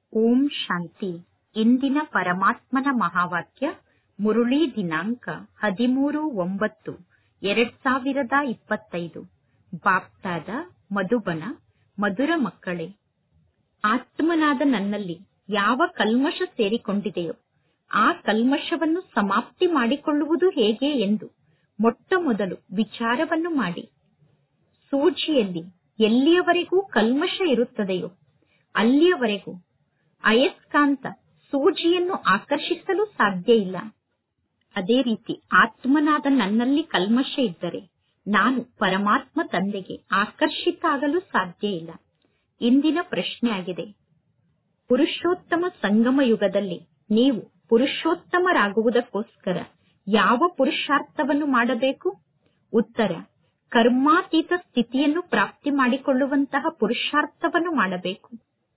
ಓಂ ಶಾಂತಿ. ಇಂದಿನ ಪರಮಾತ್ಮನ ಮಹಾವಾಕ್ಯ ಮುರುಳಿ ದಿನಾಂಕ 13/9/2025. ಬಾಪ್ತಾದ ಮಧುಬನ. ಮಧುರ ಮಕ್ಕಳೇ, ಆತ್ಮನಾದ ನನ್ನಲ್ಲಿ ಯಾವ ಕಲ್ಮಶ ಸೇರಿಕೊಂಡಿದೆಯೋ ಆ ಕಲ್ಮಶವನ್ನು ಸಮಾಪ್ತಿ ಮಾಡಿಕೊಳ್ಳುವುದು ಹೇಗೆ ಎಂದು ಮೊಟ್ಟ ಮೊದಲು ವಿಚಾರವನ್ನು ಮಾಡಿ. ಸೂಜಿಯಲ್ಲಿ ಎಲ್ಲಿಯವರೆಗೂ ಕಲ್ಮಶ ಇರುತ್ತದೆಯೋ ಅಲ್ಲಿಯವರೆಗೂ ಅಯಸ್ಕಾಂತ ಸೂಜಿಯನ್ನು ಆಕರ್ಷಿಸಲು ಸಾಧ್ಯ ಇಲ್ಲ. ಅದೇ ರೀತಿ ಆತ್ಮನಾದ ನನ್ನಲ್ಲಿ ಕಲ್ಮಶ ಇದ್ದರೆ ನಾನು ಪರಮಾತ್ಮ ತಂದೆಗೆ ಆಕರ್ಷಿತ ಆಗಲು ಸಾಧ್ಯ ಇಲ್ಲ. ಇಂದಿನ ಪ್ರಶ್ನೆಯಾಗಿದೆ, ಪುರುಷೋತ್ತಮ ಸಂಗಮ ಯುಗದಲ್ಲಿ ನೀವು ಪುರುಷೋತ್ತಮರಾಗುವುದಕ್ಕೋಸ್ಕರ ಯಾವ ಪುರುಷಾರ್ಥವನ್ನು ಮಾಡಬೇಕು? ಉತ್ತರ, ಕರ್ಮಾತೀತ ಸ್ಥಿತಿಯನ್ನು ಪ್ರಾಪ್ತಿ ಮಾಡಿಕೊಳ್ಳುವಂತಹ ಪುರುಷಾರ್ಥವನ್ನು ಮಾಡಬೇಕು.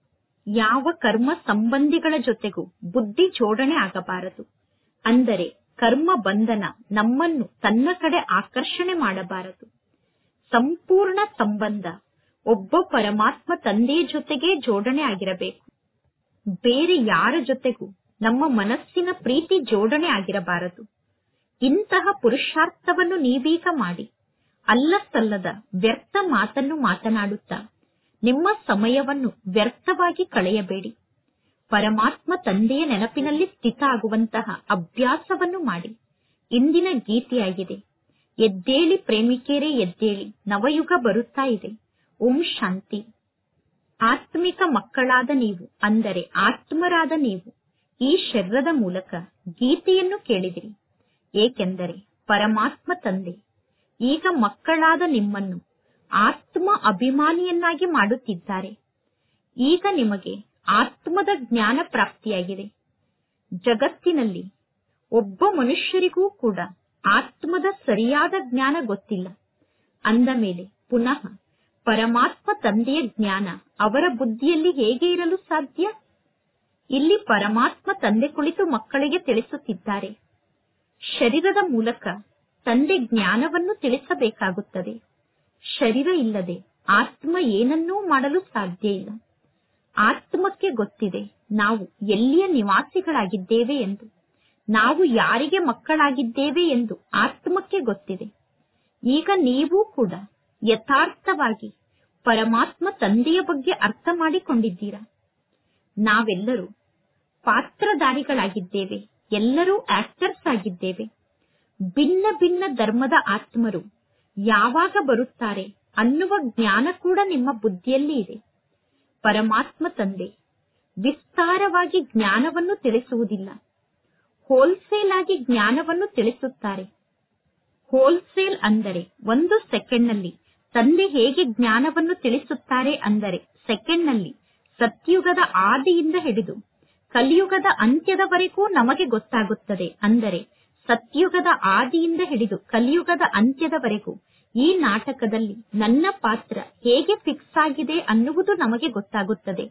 ಯಾವ ಕರ್ಮ ಸಂಬಂಧಿಗಳ ಜೊತೆಗೂ ಬುದ್ಧಿ ಜೋಡಣೆ ಆಗಬಾರದು. ಅಂದರೆ ಕರ್ಮ ಬಂಧನ ನಮ್ಮನ್ನು ತನ್ನ ಕಡೆ ಆಕರ್ಷಣೆ ಮಾಡಬಾರದು. ಸಂಪೂರ್ಣ ಸಂಬಂಧ ಒಬ್ಬ ಪರಮಾತ್ಮ ತಂದೆಯ ಜೊತೆಗೆ ಜೋಡಣೆ ಆಗಿರಬೇಕು. ಬೇರೆ ಯಾರ ಜೊತೆಗೂ ನಮ್ಮ ಮನಸ್ಸಿನ ಪ್ರೀತಿ ಜೋಡಣೆ ಆಗಿರಬಾರದು. ಇಂತಹ ಪುರುಷಾರ್ಥವನ್ನು ನೀವೀಗ ಮಾಡಿ. ಅಲ್ಲ ಸಲ್ಲದ ವ್ಯರ್ಥ ಮಾತನ್ನು ಮಾತನಾಡುತ್ತಾ ನಿಮ್ಮ ಸಮಯವನ್ನು ವ್ಯರ್ಥವಾಗಿ ಕಳೆಯಬೇಡಿ. ಪರಮಾತ್ಮ ತಂದೆಯ ನೆನಪಿನಲ್ಲಿ ಸ್ಥಿತ ಆಗುವಂತಹ ಅಭ್ಯಾಸವನ್ನು ಮಾಡಿ. ಇಂದಿನ ಗೀತೆಯಾಗಿದೆ, ಎದ್ದೇಳಿ ಪ್ರೇಮಿಕೆಯರೇ ಎದ್ದೇಳಿ, ನವಯುಗ ಬರುತ್ತಾ ಇದೆ. ಓಂ ಶಾಂತಿ. ಆತ್ಮಿಕ ಮಕ್ಕಳಾದ ನೀವು, ಅಂದರೆ ಆತ್ಮರಾದ ನೀವು ಈ ಶರೀರದ ಮೂಲಕ ಗೀತೆಯನ್ನು ಕೇಳಿದಿರಿ. ಏಕೆಂದರೆ ಪರಮಾತ್ಮ ತಂದೆ ಈಗ ಮಕ್ಕಳಾದ ನಿಮ್ಮನ್ನು ಆತ್ಮ ಅಭಿಮಾನಿಯನ್ನಾಗಿ ಮಾಡುತ್ತಿದ್ದಾರೆ. ಈಗ ನಿಮಗೆ ಆತ್ಮದ ಜ್ಞಾನ ಪ್ರಾಪ್ತಿಯಾಗಿದೆ. ಜಗತ್ತಿನಲ್ಲಿ ಒಬ್ಬ ಮನುಷ್ಯರಿಗೂ ಕೂಡ ಆತ್ಮದ ಸರಿಯಾದ ಜ್ಞಾನ ಗೊತ್ತಿಲ್ಲ. ಅಂದ ಮೇಲೆ ಪುನಃ ಪರಮಾತ್ಮ ತಂದೆಯ ಜ್ಞಾನ ಅವರ ಬುದ್ಧಿಯಲ್ಲಿ ಹೇಗೆ ಇರಲು ಸಾಧ್ಯ? ಇಲ್ಲಿ ಪರಮಾತ್ಮ ತಂದೆ ಕುಳಿತು ಮಕ್ಕಳಿಗೆ ತಿಳಿಸುತ್ತಿದ್ದಾರೆ. ಶರೀರದ ಮೂಲಕ ತಂದೆ ಜ್ಞಾನವನ್ನು ತಿಳಿಸಬೇಕಾಗುತ್ತದೆ. ಶರೀರ ಇಲ್ಲದೆ ಆತ್ಮ ಏನನ್ನೂ ಮಾಡಲು ಸಾಧ್ಯ ಇಲ್ಲ. ಆತ್ಮಕ್ಕೆ ಗೊತ್ತಿದೆ ನಾವು ಎಲ್ಲಿಯ ನಿವಾಸಿಗಳಾಗಿದ್ದೇವೆ ಎಂದು, ನಾವು ಯಾರಿಗೆ ಮಕ್ಕಳಾಗಿದ್ದೇವೆ ಎಂದು ಆತ್ಮಕ್ಕೆ ಗೊತ್ತಿದೆ. ಈಗ ನೀವು ಕೂಡ ಯಥಾರ್ಥವಾಗಿ ಪರಮಾತ್ಮ ತಂದೆಯ ಬಗ್ಗೆ ಅರ್ಥ ಮಾಡಿಕೊಂಡಿದ್ದೀರಾ. ನಾವೆಲ್ಲರೂ ಪಾತ್ರಧಾರಿಗಳಾಗಿದ್ದೇವೆ, ಎಲ್ಲರೂ ಆಕ್ಟರ್ಸ್ ಆಗಿದ್ದೇವೆ. ಭಿನ್ನ ಭಿನ್ನ ಧರ್ಮದ ಆತ್ಮರು ಯಾವಾಗ ಬರುತ್ತಾರೆ ಅನ್ನುವ ಜ್ಞಾನ ಕೂಡ ನಿಮ್ಮ ಬುದ್ಧಿಯಲ್ಲಿ ಇದೆ. ಪರಮಾತ್ಮ ತಂದೆ ವಿಸ್ತಾರವಾಗಿ ಜ್ಞಾನವನ್ನು ತಿಳಿಸುವುದಿಲ್ಲ, ಹೋಲ್ಸೇಲ್ ಆಗಿ ಜ್ಞಾನವನ್ನು ತಿಳಿಸುತ್ತಾರೆ. ಹೋಲ್ಸೇಲ್ ಅಂದರೆ 1 ಸೆಕೆಂಡ್ನಲ್ಲಿ ತಂದೆ ಹೇಗೆ ಜ್ಞಾನವನ್ನು ತಿಳಿಸುತ್ತಾರೆ ಅಂದರೆ ಸೆಕೆಂಡ್ನಲ್ಲಿ ಸತ್ಯುಗದ ಆದಿಯಿಂದ ಹಿಡಿದು ಕಲಿಯುಗದ ಅಂತ್ಯದವರೆಗೂ ನಮಗೆ ಗೊತ್ತಾಗುತ್ತದೆ. ಅಂದರೆ ಸತ್ಯುಗದ ಆದಿಯಿಂದ ಹಿಡಿದು ಕಲಿಯುಗದ ಅಂತ್ಯದವರೆಗೂ ಈ ನಾಟಕದಲ್ಲಿ ನನ್ನ ಪಾತ್ರ ಹೇಗೆ ಫಿಕ್ಸ್ ಆಗಿದೆ ಅನ್ನುವುದು ನಮಗೆ ಗೊತ್ತಾಗುತ್ತದೆ.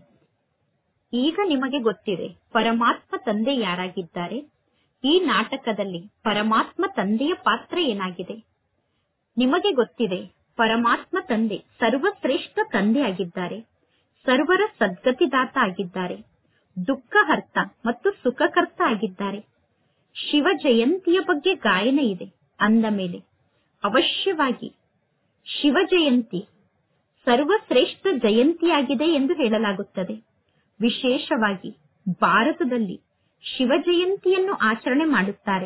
ಈಗ ನಿಮಗೆ ಗೊತ್ತಿದೆ ಪರಮಾತ್ಮ ತಂದೆ ಯಾರಾಗಿದ್ದಾರೆ. ಈ ನಾಟಕದಲ್ಲಿ ಪರಮಾತ್ಮ ತಂದೆಯ ಪಾತ್ರ ಏನಾಗಿದೆ. ನಿಮಗೆ ಗೊತ್ತಿದೆ ಪರಮಾತ್ಮ ತಂದೆ ಸರ್ವಶ್ರೇಷ್ಠ ತಂದೆ ಆಗಿದ್ದಾರೆ, ಸರ್ವರ ಸದ್ಗತಿದಾತ ಆಗಿದ್ದಾರೆ, ದುಃಖಹರ್ತ ಮತ್ತು ಸುಖಕರ್ತ ಆಗಿದ್ದಾರೆ. ಶಿವ ಜಯಂತಿಯ ಬಗ್ಗೆ ಗಾಯನ ಇದೆ. ಅಂದ ಮೇಲೆ ಅವಶ್ಯವಾಗಿ ಶಿವ ಜಯಂತಿ ಸರ್ವಶ್ರೇಷ್ಠ ಜಯಂತಿಯಾಗಿದೆ ಎಂದು ಹೇಳಲಾಗುತ್ತದೆ. ವಿಶೇಷವಾಗಿ ಭಾರತದಲ್ಲಿ ಶಿವ ಜಯಂತಿಯನ್ನು ಆಚರಣೆ ಮಾಡುತ್ತಾರೆ.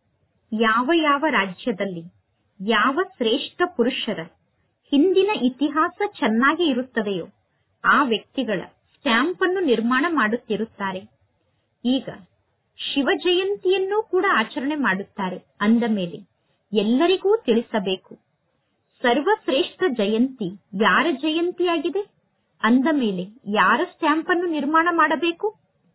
ಯಾವ ಯಾವ ರಾಜ್ಯದಲ್ಲಿ ಯಾವ ಶ್ರೇಷ್ಠ ಪುರುಷರ ಹಿಂದಿನ ಇತಿಹಾಸ ಚೆನ್ನಾಗಿ ಇರುತ್ತದೆಯೋ ಆ ವ್ಯಕ್ತಿಗಳ ಸ್ಟ್ಯಾಂಪ್ ಅನ್ನು ನಿರ್ಮಾಣ ಮಾಡುತ್ತಿರುತ್ತಾರೆ. ಈಗ ಶಿವ ಜಯಂತಿಯನ್ನೂ ಕೂಡ ಆಚರಣೆ ಮಾಡುತ್ತಾರೆ. ಅಂದ ಮೇಲೆ ಎಲ್ಲರಿಗೂ ತಿಳಿಸಬೇಕು, ಸರ್ವಶ್ರೇಷ್ಠ ಜಯಂತಿ ಯಾರ ಜಯಂತಿಯಾಗಿದೆ. ಅಂದ ಮೇಲೆ ಯಾರ ಸ್ಟ್ಯಾಂಪ್ ಅನ್ನು ನಿರ್ಮಾಣ ಮಾಡಬೇಕು?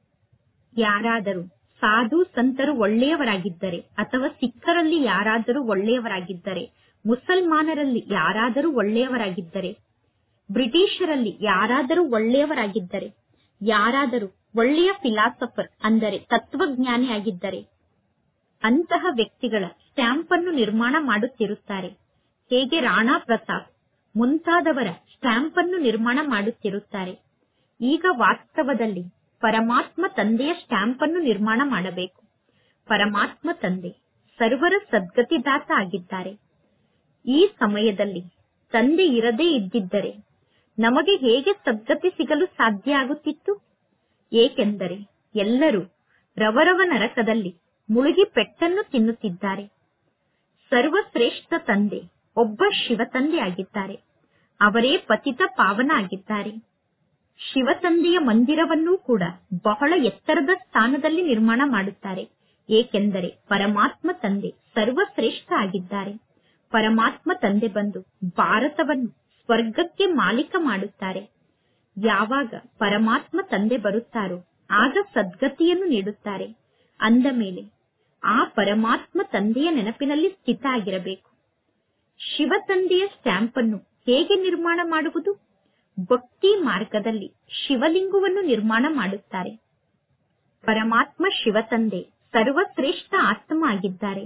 ಯಾರಾದರೂ ಸಾಧು ಸಂತರು ಒಳ್ಳೆಯವರಾಗಿದ್ದರೆ, ಅಥವಾ ಸಿಖ್ಖರಲ್ಲಿ ಯಾರಾದರೂ ಒಳ್ಳೆಯವರಾಗಿದ್ದರೆ, ಮುಸಲ್ಮಾನರಲ್ಲಿ ಯಾರಾದರೂ ಒಳ್ಳೆಯವರಾಗಿದ್ದರೆ, ಬ್ರಿಟಿಷರಲ್ಲಿ ಯಾರಾದರೂ ಒಳ್ಳೆಯವರಾಗಿದ್ದರೆ, ಯಾರಾದರೂ ಒಳ್ಳೆಯ ಫಿಲಾಸಫರ್ ಅಂದರೆ ತತ್ವಜ್ಞಾನಿ ಆಗಿದ್ದರೆ ಅಂತಹ ವ್ಯಕ್ತಿಗಳ ಸ್ಟ್ಯಾಂಪ್ ಅನ್ನು ನಿರ್ಮಾಣ ಮಾಡುತ್ತಿರುತ್ತಾರೆ. ಹೇಗೆ ರಾಣಾ ಪ್ರತಾಪ್ ಮುಂತಾದವರ ಸ್ಟ್ಯಾಂಪ್ ಅನ್ನು ನಿರ್ಮಾಣ ಮಾಡುತ್ತಿರುತ್ತಾರೆ. ಈಗ ವಾಸ್ತವದಲ್ಲಿ ಪರಮಾತ್ಮ ತಂದೆಯ ಸ್ಟ್ಯಾಂಪ್ ಅನ್ನು ನಿರ್ಮಾಣ ಮಾಡಬೇಕು. ಪರಮಾತ್ಮ ತಂದೆ ಸರ್ವರ ಸದ್ಗತಿದಾತ ಆಗಿದ್ದಾರೆ. ಈ ಸಮಯದಲ್ಲಿ ತಂದೆ ಇರದೇ ಇದ್ದಿದ್ದರೆ ನಮಗೆ ಹೇಗೆ ಸದ್ಗತಿ ಸಿಗಲು ಸಾಧ್ಯ ಆಗುತ್ತಿತ್ತು? ಏಕೆಂದರೆ ಎಲ್ಲರೂ ರವರವ ನರಕದಲ್ಲಿ ಮುಳುಗಿ ಪೆಟ್ಟನ್ನು ತಿನ್ನುತ್ತಿದ್ದಾರೆ. ಸರ್ವಶ್ರೇಷ್ಠ ತಂದೆ ಒಬ್ಬ ಶಿವ ತಂದೆ ಆಗಿದ್ದಾರೆ. ಅವರೇ ಪತಿತ ಪಾವನ ಆಗಿದ್ದಾರೆ. ಶಿವ ತಂದೆಯ ಮಂದಿರವನ್ನೂ ಕೂಡ ಬಹಳ ಎತ್ತರದ ಸ್ಥಾನದಲ್ಲಿ ನಿರ್ಮಾಣ ಮಾಡುತ್ತಾರೆ. ಏಕೆಂದರೆ ಪರಮಾತ್ಮ ತಂದೆ ಸರ್ವಶ್ರೇಷ್ಠ ಆಗಿದ್ದಾರೆ. ಪರಮಾತ್ಮ ತಂದೆ ಬಂದು ಭಾರತವನ್ನು ಸ್ವರ್ಗಕ್ಕೆ ಮಾಲೀಕ ಮಾಡುತ್ತಾರೆ. ಯಾವಾಗ ಪರಮಾತ್ಮ ತಂದೆ ಬರುತ್ತಾರೋ ಆಗ ಸದ್ಗತಿಯನ್ನು ನೀಡುತ್ತಾರೆ. ಅಂದ ಮೇಲೆ ಆ ಪರಮಾತ್ಮ ತಂದೆಯ ನೆನಪಿನಲ್ಲಿ ಸ್ಥಿತ ಆಗಿರಬೇಕು. ಶಿವ ತಂದೆಯ ಸ್ಟ್ಯಾಂಪ್ ಅನ್ನು ಹೇಗೆ ನಿರ್ಮಾಣ ಮಾಡುವುದು? ಭಕ್ತಿ ಮಾರ್ಗದಲ್ಲಿ ಶಿವಲಿಂಗವನ್ನು ನಿರ್ಮಾಣ ಮಾಡುತ್ತಾರೆ. ಪರಮಾತ್ಮ ಶಿವ ತಂದೆ ಸರ್ವಶ್ರೇಷ್ಠ ಆತ್ಮ ಆಗಿದ್ದಾರೆ.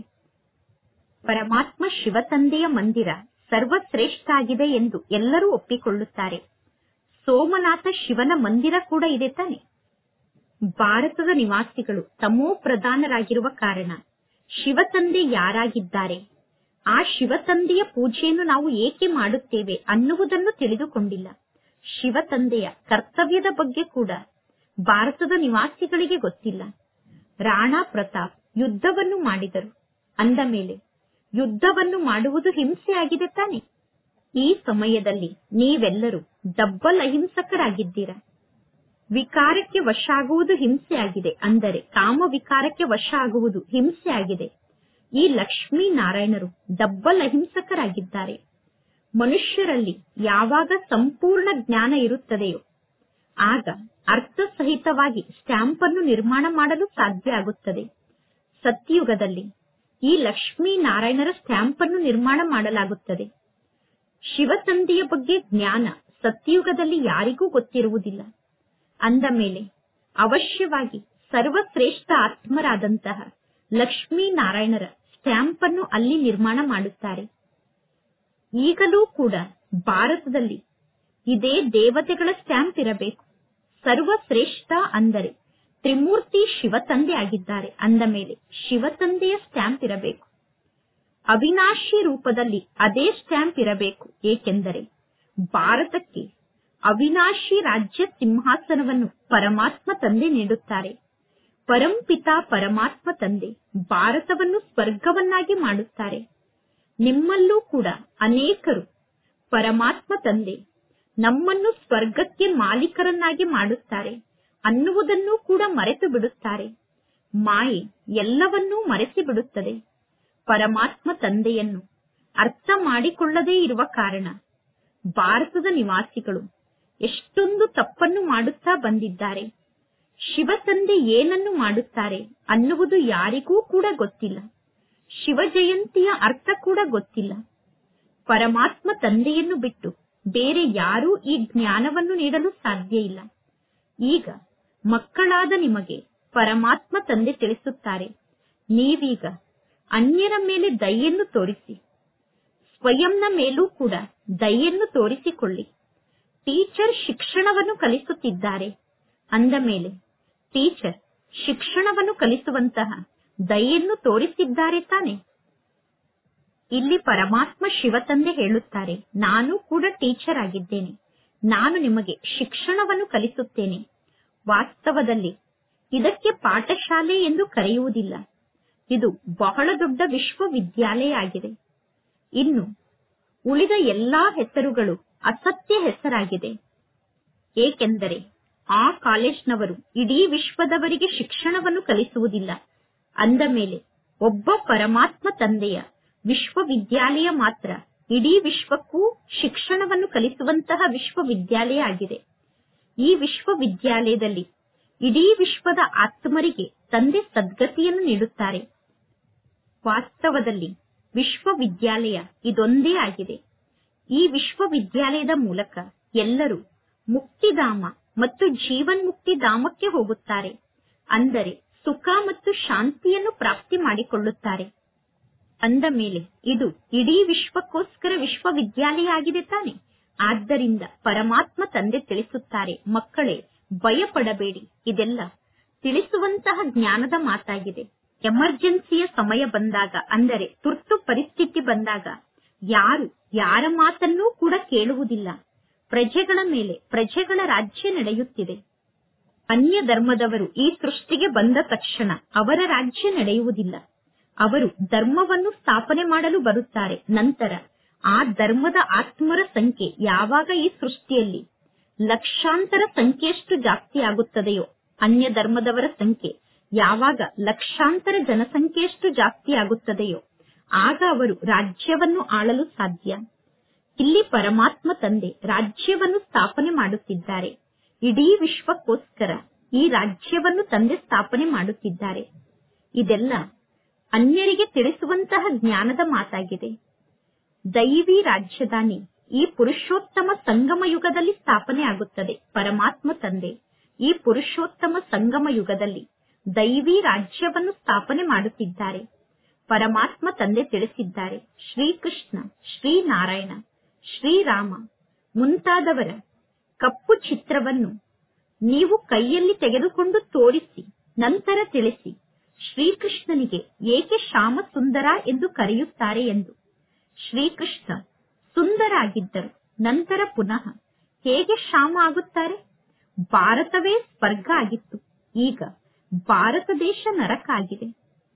ಪರಮಾತ್ಮ ಶಿವ ತಂದೆಯ ಮಂದಿರ ಸರ್ವಶ್ರೇಷ್ಠ ಆಗಿದೆ ಎಂದು ಎಲ್ಲರೂ ಒಪ್ಪಿಕೊಳ್ಳುತ್ತಾರೆ. ಸೋಮನಾಥ ಶಿವನ ಮಂದಿರ ಕೂಡ ಇದೆ ತಾನೆ. ಭಾರತದ ನಿವಾಸಿಗಳು ತಮೋ ಪ್ರಧಾನರಾಗಿರುವ ಕಾರಣ ಶಿವ ತಂದೆ ಯಾರಾಗಿದ್ದಾರೆ, ಆ ಶಿವ ತಂದೆಯ ಪೂಜೆಯನ್ನು ನಾವು ಏಕೆ ಮಾಡುತ್ತೇವೆ ಅನ್ನುವುದನ್ನು ತಿಳಿದುಕೊಂಡಿಲ್ಲ. ಶಿವ ತಂದೆಯ ಕರ್ತವ್ಯದ ಬಗ್ಗೆ ಕೂಡ ಭಾರತದ ನಿವಾಸಿಗಳಿಗೆ ಗೊತ್ತಿಲ್ಲ. ರಾಣಾ ಪ್ರತಾಪ್ ಯುದ್ಧವನ್ನು ಮಾಡಿದರು. ಅಂದ ಮೇಲೆ ಯುದ್ಧವನ್ನು ಮಾಡುವುದು ಹಿಂಸೆಯಾಗಿದೆ ತಾನೆ. ಈ ಸಮಯದಲ್ಲಿ ನೀವೆಲ್ಲರೂ ಡಬ್ಬಲ್ ಅಹಿಂಸಕರಾಗಿದ್ದೀರಾ. ವಿಕಾರಕ್ಕೆ ವಶ ಆಗುವುದು ಹಿಂಸೆಯಾಗಿದೆ, ಅಂದರೆ ಕಾಮ ವಿಕಾರಕ್ಕೆ ವಶ ಆಗುವುದು ಹಿಂಸೆಯಾಗಿದೆ. ಈ ಲಕ್ಷ್ಮೀ ನಾರಾಯಣರು ಡಬ್ಬಲ್ ಅಹಿಂಸಕರಾಗಿದ್ದಾರೆ. ಮನುಷ್ಯರಲ್ಲಿ ಯಾವಾಗ ಸಂಪೂರ್ಣ ಜ್ಞಾನ ಇರುತ್ತದೆಯೋ ಆಗ ಅರ್ಥಸಹಿತವಾಗಿ ಸ್ಟ್ಯಾಂಪ್ ಅನ್ನು ನಿರ್ಮಾಣ ಮಾಡಲು ಸಾಧ್ಯ ಆಗುತ್ತದೆ. ಸತ್ಯುಗದಲ್ಲಿ ಈ ಲಕ್ಷ್ಮೀ ನಾರಾಯಣರ ಸ್ಟ್ಯಾಂಪ್ ಅನ್ನು ನಿರ್ಮಾಣ ಮಾಡಲಾಗುತ್ತದೆ. ಶಿವ ತಂದೆಯ ಬಗ್ಗೆ ಜ್ಞಾನ ಸತ್ಯುಗದಲ್ಲಿ ಯಾರಿಗೂ ಗೊತ್ತಿರುವುದಿಲ್ಲ. ಅಂದ ಮೇಲೆ ಅವಶ್ಯವಾಗಿ ಸರ್ವಶ್ರೇಷ್ಠ ಆತ್ಮರಾದಂತಹ ಲಕ್ಷ್ಮೀ ನಾರಾಯಣರ ಸ್ಟ್ಯಾಂಪ್ ಅನ್ನು ಅಲ್ಲಿ ನಿರ್ಮಾಣ ಮಾಡುತ್ತಾರೆ. ಈಗಲೂ ಕೂಡ ಭಾರತದಲ್ಲಿ ಇದೇ ದೇವತೆಗಳ ಸ್ಟ್ಯಾಂಪ್ ಇರಬೇಕು. ಸರ್ವಶ್ರೇಷ್ಠ ಅಂದರೆ ತ್ರಿಮೂರ್ತಿ ಶಿವ ತಂದೆ ಆಗಿದ್ದಾರೆ. ಅಂದ ಮೇಲೆ ಶಿವ ತಂದೆಯ ಸ್ಟ್ಯಾಂಪ್ ಇರಬೇಕು. ಅವಿನಾಶಿ ರೂಪದಲ್ಲಿ ಅದೇ ಸ್ಟ್ಯಾಂಪ್ ಇರಬೇಕು. ಏಕೆಂದರೆ ಭಾರತಕ್ಕೆ ಅವಿನಾಶಿ ರಾಜ್ಯ ಸಿಂಹಾಸನವನ್ನು ಪರಮಾತ್ಮ ತಂದೆ ನೀಡುತ್ತಾರೆ. ಪರಂಪಿತ ಪರಮಾತ್ಮ ತಂದೆ ಭಾರತವನ್ನು ಸ್ವರ್ಗವನ್ನಾಗಿ ಮಾಡುತ್ತಾರೆ. ನಿಮ್ಮಲ್ಲೂ ಕೂಡ ಅನೇಕರು ಪರಮಾತ್ಮ ತಂದೆ ನಮ್ಮನ್ನು ಸ್ವರ್ಗಕ್ಕೆ ಮಾಲೀಕರನ್ನಾಗಿ ಮಾಡುತ್ತಾರೆ ಅನ್ನುವುದನ್ನು ಕೂಡ ಮರೆತು ಬಿಡುತ್ತಾರೆ. ಮಾಯೆ ಎಲ್ಲವನ್ನೂ ಮರೆಸಿ ಬಿಡುತ್ತದೆ. ಪರಮಾತ್ಮ ತಂದೆಯನ್ನು ಅರ್ಥ ಮಾಡಿಕೊಳ್ಳದೇ ಇರುವ ಕಾರಣ ಭಾರತದ ನಿವಾಸಿಗಳು ಎಷ್ಟೊಂದು ತಪ್ಪನ್ನು ಮಾಡುತ್ತಾ ಬಂದಿದ್ದಾರೆ. ಶಿವ ತಂದೆ ಏನನ್ನು ಮಾಡುತ್ತಾರೆ ಅನ್ನುವುದು ಯಾರಿಗೂ ಕೂಡ ಗೊತ್ತಿಲ್ಲ. ಶಿವ ಜಯಂತಿಯ ಅರ್ಥ ಕೂಡ ಗೊತ್ತಿಲ್ಲ. ಪರಮಾತ್ಮ ತಂದೆಯನ್ನು ಬಿಟ್ಟು ಬೇರೆ ಯಾರೂ ಈ ಜ್ಞಾನವನ್ನು ನೀಡಲು ಸಾಧ್ಯ ಇಲ್ಲ. ಈಗ ಮಕ್ಕಳಾದ ನಿಮಗೆ ಪರಮಾತ್ಮ ತಂದೆ ತಿಳಿಸುತ್ತಾರೆ, ನೀವೀಗ ಅನ್ಯರ ಮೇಲೆ ದಯೆಯನ್ನು ತೋರಿಸಿ, ಸ್ವಯಂನ ಮೇಲೂ ಕೂಡ ದಯೆಯನ್ನು ತೋರಿಸಿಕೊಳ್ಳಿ. ಟೀಚರ್ ಶಿಕ್ಷಣವನ್ನು ಕಲಿಸುತ್ತಿದ್ದಾರೆ. ಅಂದ ಮೇಲೆ ಟೀಚರ್ ಶಿಕ್ಷಣವನ್ನು ಕಲಿಸುವಂತಹ ದಯೆಯನ್ನು ತೋರಿಸಿದ್ದಾರೆ ತಾನೆ. ಇಲ್ಲಿ ಪರಮಾತ್ಮ ಶಿವ ತಂದೆ ಹೇಳುತ್ತಾರೆ, ನಾನು ಕೂಡ ಟೀಚರ್ ಆಗಿದ್ದೇನೆ, ನಾನು ನಿಮಗೆ ಶಿಕ್ಷಣವನ್ನು ಕಲಿಸುತ್ತೇನೆ. ವಾಸ್ತವದಲ್ಲಿ ಇದಕ್ಕೆ ಪಾಠಶಾಲೆ ಎಂದು ಕರೆಯುವುದಿಲ್ಲ. ಇದು ಬಹಳ ದೊಡ್ಡ ವಿಶ್ವವಿದ್ಯಾಲಯ ಆಗಿದೆ. ಇನ್ನು ಉಳಿದ ಎಲ್ಲಾ ಹೆಸರುಗಳು ಅಸತ್ಯ ಹೆಸರಾಗಿದೆ. ಏಕೆಂದರೆ ಆ ಕಾಲೇಜ್ನವರು ಇಡೀ ವಿಶ್ವದವರಿಗೆ ಶಿಕ್ಷಣವನ್ನು ಕಲಿಸುವುದಿಲ್ಲ. ಅಂದ ಮೇಲೆ ಒಬ್ಬ ಪರಮಾತ್ಮ ತಂದೆಯ ವಿಶ್ವವಿದ್ಯಾಲಯ ಮಾತ್ರ ಇಡೀ ವಿಶ್ವಕ್ಕೂ ಶಿಕ್ಷಣವನ್ನು ಕಲಿಸುವಂತಹ ವಿಶ್ವವಿದ್ಯಾಲಯ ಆಗಿದೆ. ಈ ವಿಶ್ವವಿದ್ಯಾಲಯದಲ್ಲಿ ಇಡೀ ವಿಶ್ವದ ಆತ್ಮರಿಗೆ ತಂದೆ ಸದ್ಗತಿಯನ್ನು ನೀಡುತ್ತಾರೆ. ವಾಸ್ತವದಲ್ಲಿ ವಿಶ್ವವಿದ್ಯಾಲಯ ಇದೊಂದೇ ಆಗಿದೆ. ಈ ವಿಶ್ವವಿದ್ಯಾಲಯದ ಮೂಲಕ ಎಲ್ಲರೂ ಮುಕ್ತಿಧಾಮ ಮತ್ತು ಜೀವನ್ಮುಕ್ತಿಧಾಮಕ್ಕೆ ಹೋಗುತ್ತಾರೆ. ಅಂದರೆ ಸುಖ ಮತ್ತು ಶಾಂತಿಯನ್ನು ಪ್ರಾಪ್ತಿ ಮಾಡಿಕೊಳ್ಳುತ್ತಾರೆ. ಅಂದ ಮೇಲೆ ಇದು ಇಡೀ ವಿಶ್ವಕ್ಕೋಸ್ಕರ ವಿಶ್ವವಿದ್ಯಾಲಯ ಆಗಿದೆ ತಾನೆ. ಆದ್ದರಿಂದ ಪರಮಾತ್ಮ ತಂದೆ ತಿಳಿಸುತ್ತಾರೆ, ಮಕ್ಕಳೇ ಭಯ ಪಡಬೇಡಿ. ಇದೆಲ್ಲ ತಿಳಿಸುವಂತಹ ಜ್ಞಾನದ ಮಾತಾಗಿದೆ. ಎಮರ್ಜೆನ್ಸಿಯ ಸಮಯ ಬಂದಾಗ, ಅಂದರೆ ತುರ್ತು ಪರಿಸ್ಥಿತಿ ಬಂದಾಗ ಯಾರು ಯಾರ ಮಾತನ್ನೂ ಕೂಡ ಕೇಳುವುದಿಲ್ಲ. ಪ್ರಜೆಗಳ ಮೇಲೆ ಪ್ರಜೆಗಳ ರಾಜ್ಯ ನಡೆಯುತ್ತಿದೆ. ಅನ್ಯ ಧರ್ಮದವರು ಈ ಸೃಷ್ಟಿಗೆ ಬಂದ ತಕ್ಷಣ ಅವರ ರಾಜ್ಯ ನಡೆಯುವುದಿಲ್ಲ. ಅವರು ಧರ್ಮವನ್ನು ಸ್ಥಾಪನೆ ಮಾಡಲು ಬರುತ್ತಾರೆ. ನಂತರ ಆ ಧರ್ಮದ ಆತ್ಮರ ಸಂಖ್ಯೆ ಯಾವಾಗ ಈ ಸೃಷ್ಟಿಯಲ್ಲಿ ಲಕ್ಷಾಂತರ ಸಂಖ್ಯೆಯಷ್ಟು ಜಾಸ್ತಿ ಆಗುತ್ತದೆಯೋ, ಅನ್ಯ ಧರ್ಮದವರ ಸಂಖ್ಯೆ ಯಾವಾಗ ಲಕ್ಷಾಂತರ ಜನಸಂಖ್ಯೆಯಷ್ಟು ಜಾಸ್ತಿ ಆಗುತ್ತದೆಯೋ, ಆಗ ಅವರು ರಾಜ್ಯವನ್ನು ಆಳಲು ಸಾಧ್ಯ. ಇಲ್ಲಿ ಪರಮಾತ್ಮ ತಂದೆ ರಾಜ್ಯವನ್ನು ಸ್ಥಾಪನೆ ಮಾಡುತ್ತಿದ್ದಾರೆ. ಇಡೀ ವಿಶ್ವಕ್ಕೋಸ್ಕರ ಈ ರಾಜ್ಯವನ್ನು ತಂದೆ ಸ್ಥಾಪನೆ ಮಾಡುತ್ತಿದ್ದಾರೆ. ಇದೆಲ್ಲ ಅನ್ಯರಿಗೆ ತಿಳಿಸುವಂತಹ ಜ್ಞಾನದ ಮಾತಾಗಿದೆ. ದೈವಿ ರಾಜಧಾನಿ ಈ ಪುರುಷೋತ್ತಮ ಸಂಗಮ ಯುಗದಲ್ಲಿ ಸ್ಥಾಪನೆ ಆಗುತ್ತದೆ. ಪರಮಾತ್ಮ ತಂದೆ ಈ ಪುರುಷೋತ್ತಮ ಸಂಗಮ ಯುಗದಲ್ಲಿ ದೈವಿ ರಾಜ್ಯವನ್ನು ಸ್ಥಾಪನೆ ಮಾಡುತ್ತಿದ್ದಾರೆ. ಪರಮಾತ್ಮ ತಂದೆ ತಿಳಿಸಿದ್ದಾರೆ, ಶ್ರೀಕೃಷ್ಣ, ಶ್ರೀನಾರಾಯಣ, ಶ್ರೀರಾಮ ಮುಂತಾದವರ ಕಪ್ಪು ಚಿತ್ರವನ್ನು ನೀವು ಕೈಯಲ್ಲಿ ತೆಗೆದುಕೊಂಡು ತೋರಿಸಿ, ನಂತರ ತಿಳಿಸಿ ಶ್ರೀಕೃಷ್ಣನಿಗೆ ಏಕೆ ಶ್ಯಾಮ ಸುಂದರ ಎಂದು ಕರೆಯುತ್ತಾರೆ ಎಂದು. ಶ್ರೀಕೃಷ್ಣ ಸುಂದರ ಆಗಿದ್ದರು, ನಂತರ ಪುನಃ ಹೇಗೆ ಶ್ಯಾಮ ಆಗುತ್ತಾರೆ? ಭಾರತವೇ ಸ್ವರ್ಗ ಆಗಿತ್ತು, ಈಗ ಭಾರತ ದೇಶ ನರಕ ಆಗಿದೆ.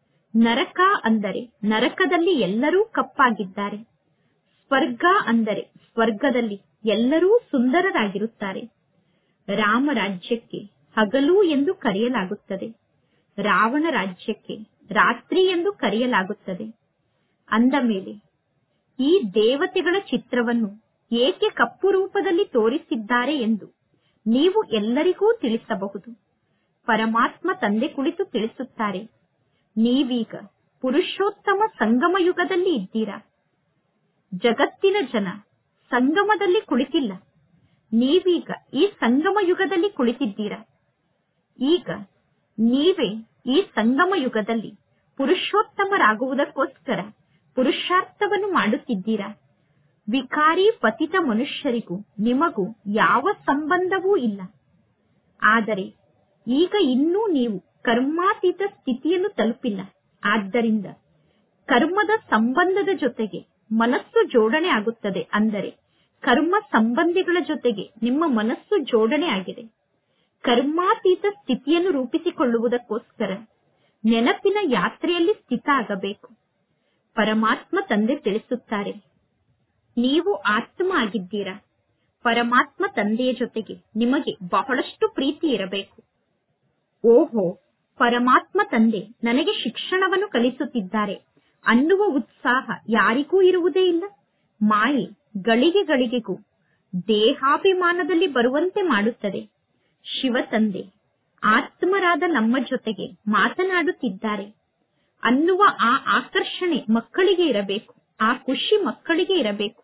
ನರಕ ಅಂದರೆ ನರಕದಲ್ಲಿ ಎಲ್ಲರೂ ಕಪ್ಪಾಗಿದ್ದಾರೆ. ಸ್ವರ್ಗ ಅಂದರೆ ಸ್ವರ್ಗದಲ್ಲಿ ಎಲ್ಲರೂ ಸುಂದರರಾಗಿರುತ್ತಾರೆ. ರಾಮ ರಾಜ್ಯಕ್ಕೆ ಹಗಲು ಎಂದು ಕರೆಯಲಾಗುತ್ತದೆ, ರಾವಣ ರಾಜ್ಯಕ್ಕೆ ರಾತ್ರಿ ಎಂದು ಕರೆಯಲಾಗುತ್ತದೆ. ಅಂದ ಮೇಲೆ ಈ ದೇವತೆಗಳ ಚಿತ್ರವನ್ನು ಏಕೆ ಕಪ್ಪು ರೂಪದಲ್ಲಿ ತೋರಿಸಿದ್ದಾರೆ ಎಂದು ನೀವು ಎಲ್ಲರಿಗೂ ತಿಳಿಸಬಹುದು. ಪರಮಾತ್ಮ ತಂದೆ ಕುಳಿತು ತಿಳಿಸುತ್ತಾರೆ, ನೀವೀಗ ಪುರುಷೋತ್ತಮ ಸಂಗಮ ಯುಗದಲ್ಲಿ ಇದ್ದೀರಾ. ಜಗತ್ತಿನ ಜನ ಸಂಗಮದಲ್ಲಿ ಕುಳಿತಿಲ್ಲ, ನೀವೀಗ ಈ ಸಂಗಮ ಯುಗದಲ್ಲಿ ಕುಳಿತಿದ್ದೀರಾ. ಈಗ ನೀವೇ ಈ ಸಂಗಮ ಯುಗದಲ್ಲಿ ಪುರುಷೋತ್ತಮರಾಗುವುದಕ್ಕೋಸ್ಕರ ಪುರುಷಾರ್ಥವನ್ನು ಮಾಡುತ್ತಿದ್ದೀರಾ. ವಿಕಾರಿ ಪತಿತ ಮನುಷ್ಯರಿಗೂ ನಿಮಗೂ ಯಾವ ಸಂಬಂಧವೂ ಇಲ್ಲ. ಆದರೆ ಈಗ ಇನ್ನೂ ನೀವು ಕರ್ಮಾತೀತ ಸ್ಥಿತಿಯನ್ನು ತಲುಪಿಲ್ಲ. ಆದ್ದರಿಂದ ಕರ್ಮದ ಸಂಬಂಧದ ಜೊತೆಗೆ ಮನಸ್ಸು ಜೋಡಣೆ ಆಗುತ್ತದೆ. ಅಂದರೆ ಕರ್ಮ ಸಂಬಂಧಿಗಳ ಜೊತೆಗೆ ನಿಮ್ಮ ಮನಸ್ಸು ಜೋಡಣೆ ಆಗಿದೆ. ಕರ್ಮಾತೀತ ಸ್ಥಿತಿಯನ್ನು ರೂಪಿಸಿಕೊಳ್ಳುವುದಕ್ಕೋಸ್ಕರ ನೆನಪಿನ ಯಾತ್ರೆಯಲ್ಲಿ ಸ್ಥಿತ ಆಗಬೇಕು. ಪರಮಾತ್ಮ ತಂದೆ ತಿಳಿಸುತ್ತಾರೆ, ನೀವು ಆತ್ಮ ಆಗಿದ್ದೀರಾ. ಪರಮಾತ್ಮ ತಂದೆಯ ಜೊತೆಗೆ ನಿಮಗೆ ಬಹಳಷ್ಟು ಪ್ರೀತಿ ಇರಬೇಕು. ಓಹೋ, ಪರಮಾತ್ಮ ತಂದೆ ನನಗೆ ಶಿಕ್ಷಣವನ್ನು ಕಲಿಸುತ್ತಿದ್ದಾರೆ ಅನ್ನುವ ಉತ್ಸಾಹ ಯಾರಿಗೂ ಇರುವುದೇ ಇಲ್ಲ. ಮಾಯೆ ಗಳಿಗೆ ಗಳಿಗೆಗೂ ದೇಹಾಭಿಮಾನದಲ್ಲಿ ಬರುವಂತೆ ಮಾಡುತ್ತದೆ. ಶಿವ ತಂದೆ ಆತ್ಮರಾದ ನಮ್ಮ ಜೊತೆಗೆ ಮಾತನಾಡುತ್ತಿದ್ದಾರೆ ಅನ್ನುವ ಆ ಆಕರ್ಷಣೆ ಮಕ್ಕಳಿಗೆ ಇರಬೇಕು, ಆ ಖುಷಿ ಮಕ್ಕಳಿಗೆ ಇರಬೇಕು.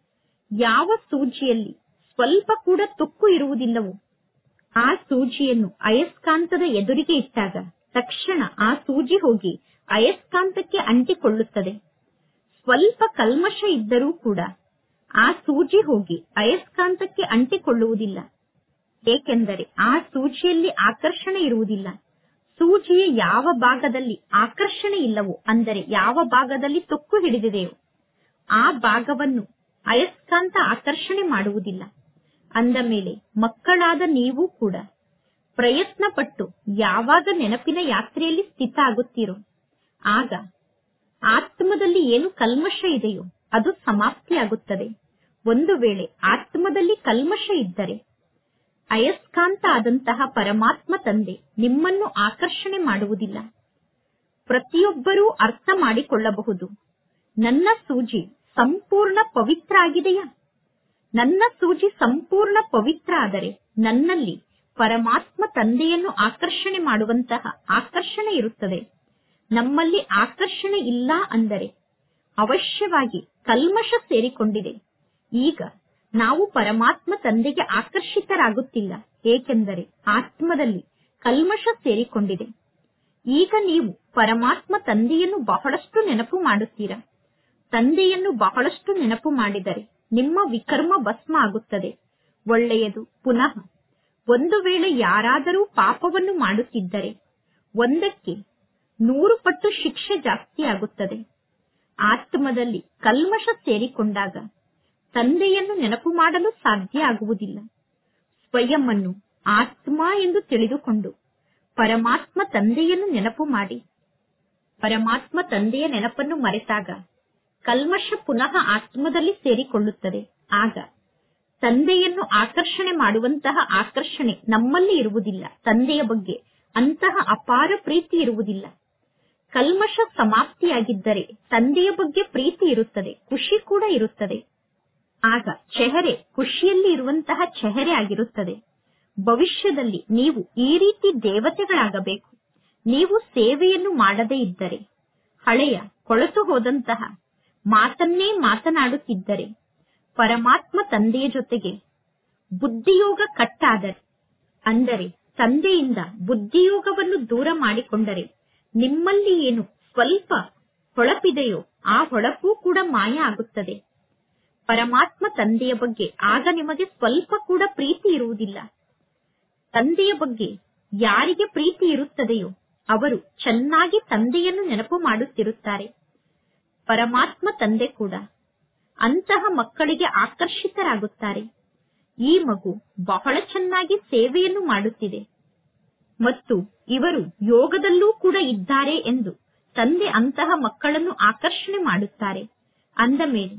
ಯಾವ ಸೂಜಿಯಲ್ಲಿ ಸ್ವಲ್ಪ ಕೂಡ ತುಕ್ಕು ಇರುವುದಿಲ್ಲವೋ ಆ ಸೂಜಿಯನ್ನು ಅಯಸ್ಕಾಂತದ ಎದುರಿಗೆ ಇಟ್ಟಾಗ ತಕ್ಷಣ ಆ ಸೂಜಿ ಹೋಗಿ ಅಯಸ್ಕಾಂತಕ್ಕೆ ಅಂಟಿಕೊಳ್ಳುತ್ತದೆ. ಸ್ವಲ್ಪ ಕಲ್ಮಶ ಇದ್ದರೂ ಕೂಡ ಆ ಸೂಜಿ ಹೋಗಿ ಅಯಸ್ಕಾಂತಕ್ಕೆ ಅಂಟಿಕೊಳ್ಳುವುದಿಲ್ಲ. ಏಕೆಂದರೆ ಆ ಸೂಜಿಯಲ್ಲಿ ಆಕರ್ಷಣೆ ಇರುವುದಿಲ್ಲ. ಸೂಜಿಯ ಯಾವ ಭಾಗದಲ್ಲಿ ಆಕರ್ಷಣೆ ಇಲ್ಲವೋ, ಅಂದರೆ ಯಾವ ಭಾಗದಲ್ಲಿ ತುಕ್ಕು ಹಿಡಿದಿದೆಯೋ ಆ ಭಾಗವನ್ನು ಅಯಸ್ಕಾಂತ ಆಕರ್ಷಣೆ ಮಾಡುವುದಿಲ್ಲ. ಅಂದ ಮೇಲೆ ಮಕ್ಕಳಾದ ನೀವು ಕೂಡ ಪ್ರಯತ್ನ ಪಟ್ಟು ಯಾವಾಗ ನೆನಪಿನ ಯಾತ್ರೆಯಲ್ಲಿ ಸ್ಥಿತ ಆಗುತ್ತೀರೋ ಆಗ ಆತ್ಮದಲ್ಲಿ ಏನು ಕಲ್ಮಶ ಇದೆಯೋ ಅದು ಸಮಾಪ್ತಿಯಾಗುತ್ತದೆ. ಒಂದು ವೇಳೆ ಆತ್ಮದಲ್ಲಿ ಕಲ್ಮಶ ಇದ್ದರೆ ಅಯಸ್ಕಾಂತ ಆದಂತಹ ಪರಮಾತ್ಮ ತಂದೆ ನಿಮ್ಮನ್ನು ಆಕರ್ಷಣೆ ಮಾಡುವುದಿಲ್ಲ. ಪ್ರತಿಯೊಬ್ಬರೂ ಅರ್ಥ ಮಾಡಿಕೊಳ್ಳಬಹುದು, ನನ್ನ ಸೂಜಿ ಸಂಪೂರ್ಣ ಪವಿತ್ರ ಆಗಿದೆಯಾ? ನನ್ನ ಸೂಜಿ ಸಂಪೂರ್ಣ ಪವಿತ್ರ ಆದರೆ ನನ್ನಲ್ಲಿ ಪರಮಾತ್ಮ ತಂದೆಯನ್ನು ಆಕರ್ಷಣೆ ಮಾಡುವಂತಹ ಆಕರ್ಷಣೆ ಇರುತ್ತದೆ. ನಮ್ಮಲ್ಲಿ ಆಕರ್ಷಣೆ ಇಲ್ಲ ಅಂದರೆ ಅವಶ್ಯವಾಗಿ ಕಲ್ಮಶ ಸೇರಿಕೊಂಡಿದೆ. ಈಗ ನಾವು ಪರಮಾತ್ಮ ತಂದೆಗೆ ಆಕರ್ಷಿತರಾಗುತ್ತಿಲ್ಲ, ಏಕೆಂದರೆ ಆತ್ಮದಲ್ಲಿ ಕಲ್ಮಶ ಸೇರಿಕೊಂಡಿದೆ. ಈಗ ನೀವು ಪರಮಾತ್ಮ ತಂದೆಯನ್ನು ಬಹಳಷ್ಟು ನೆನಪು ಮಾಡುತ್ತೀರಾ. ತಂದೆಯನ್ನು ಬಹಳಷ್ಟು ನೆನಪು ಮಾಡಿದರೆ ನಿಮ್ಮ ವಿಕರ್ಮ ಭಸ್ಮ ಆಗುತ್ತದೆ. ಒಳ್ಳೆಯದು. ಪುನಃ ಒಂದು ವೇಳೆ ಯಾರಾದರೂ ಪಾಪವನ್ನು ಮಾಡುತ್ತಿದ್ದರೆ ಒಂದಕ್ಕೆ 100 ಪಟ್ಟು ಶಿಕ್ಷೆ ಜಾಸ್ತಿಯಾಗುತ್ತದೆ. ಆತ್ಮದಲ್ಲಿ ಕಲ್ಮಶ ಸೇರಿಕೊಂಡಾಗ ತಂದೆಯನ್ನು ನೆನಪು ಮಾಡಲು ಸಾಧ್ಯ ಆಗುವುದಿಲ್ಲ. ಸ್ವಯಂ ಅನ್ನು ಆತ್ಮ ಎಂದು ತಿಳಿದುಕೊಂಡು ಪರಮಾತ್ಮ ತಂದೆಯನ್ನು ನೆನಪು ಮಾಡಿ. ಪರಮಾತ್ಮ ತಂದೆಯ ನೆನಪನ್ನು ಮರೆತಾಗ ಕಲ್ಮಶ ಪುನಃ ಆತ್ಮದಲ್ಲಿ ಸೇರಿಕೊಳ್ಳುತ್ತದೆ. ಆಗ ತಂದೆಯನ್ನು ಆಕರ್ಷಣೆ ಮಾಡುವಂತಹ ಆಕರ್ಷಣೆ ನಮ್ಮಲ್ಲಿ ಇರುವುದಿಲ್ಲ. ತಂದೆಯ ಬಗ್ಗೆ ಅಂತಹ ಅಪಾರ ಪ್ರೀತಿ ಇರುವುದಿಲ್ಲ. ಕಲ್ಮಶ ಸಮಾಪ್ತಿಯಾಗಿದ್ದರೆ ತಂದೆಯ ಬಗ್ಗೆ ಪ್ರೀತಿ ಇರುತ್ತದೆ, ಖುಷಿ ಕೂಡ ಇರುತ್ತದೆ. ಆಗ ಚೆಹರೆ ಖುಷಿಯಲ್ಲಿ ಇರುವಂತಹ ಚೆಹರೆ ಆಗಿರುತ್ತದೆ. ಭವಿಷ್ಯದಲ್ಲಿ ನೀವು ಈ ರೀತಿ ದೇವತೆಗಳಾಗಬೇಕು. ನೀವು ಸೇವೆಯನ್ನು ಮಾಡದೇ ಇದ್ದರೆ, ಹಳೆಯ ಕೊಳೆತು ಹೋದಂತಹ ಮಾತನ್ನೇ ಮಾತನಾಡುತ್ತಿದ್ದರೆ, ಪರಮಾತ್ಮ ತಂದೆಯ ಜೊತೆಗೆ ಬುದ್ಧಿಯೋಗ ಕಟ್ಟಾದರೆ, ಅಂದರೆ ತಂದೆಯಿಂದ ಬುದ್ಧಿಯೋಗವನ್ನು ದೂರ ಮಾಡಿಕೊಂಡರೆ, ನಿಮ್ಮಲ್ಲಿ ಏನು ಸ್ವಲ್ಪ ಹೊಳಪಿದೆಯೋ ಆ ಹೊಳಪು ಕೂಡ ಮಾಯ ಆಗುತ್ತದೆ. ಪರಮಾತ್ಮ ತಂದೆಯ ಬಗ್ಗೆ ಆಗ ನಿಮಗೆ ಸ್ವಲ್ಪ ಕೂಡ ಪ್ರೀತಿ ಇರುವುದಿಲ್ಲ. ತಂದೆಯ ಬಗ್ಗೆ ಯಾರಿಗೆ ಪ್ರೀತಿ ಇರುತ್ತದೆಯೋ ಅವರು ಚೆನ್ನಾಗಿ ತಂದೆಯನ್ನು ನೆನಪು ಮಾಡುತ್ತಿರುತ್ತಾರೆ. ಪರಮಾತ್ಮ ತಂದೆ ಕೂಡ ಅಂತಹ ಮಕ್ಕಳಿಗೆ ಆಕರ್ಷಿತರಾಗುತ್ತಾರೆ. ಈ ಮಗು ಬಹಳ ಚೆನ್ನಾಗಿ ಸೇವೆಯನ್ನು ಮಾಡುತ್ತಿದೆ ಮತ್ತು ಇವರು ಯೋಗದಲ್ಲೂ ಕೂಡ ಇದ್ದಾರೆ ಎಂದು ತಂದೆ ಅಂತಹ ಮಕ್ಕಳನ್ನು ಆಕರ್ಷಣೆ ಮಾಡುತ್ತಾರೆ. ಅಂದ ಮೇಲೆ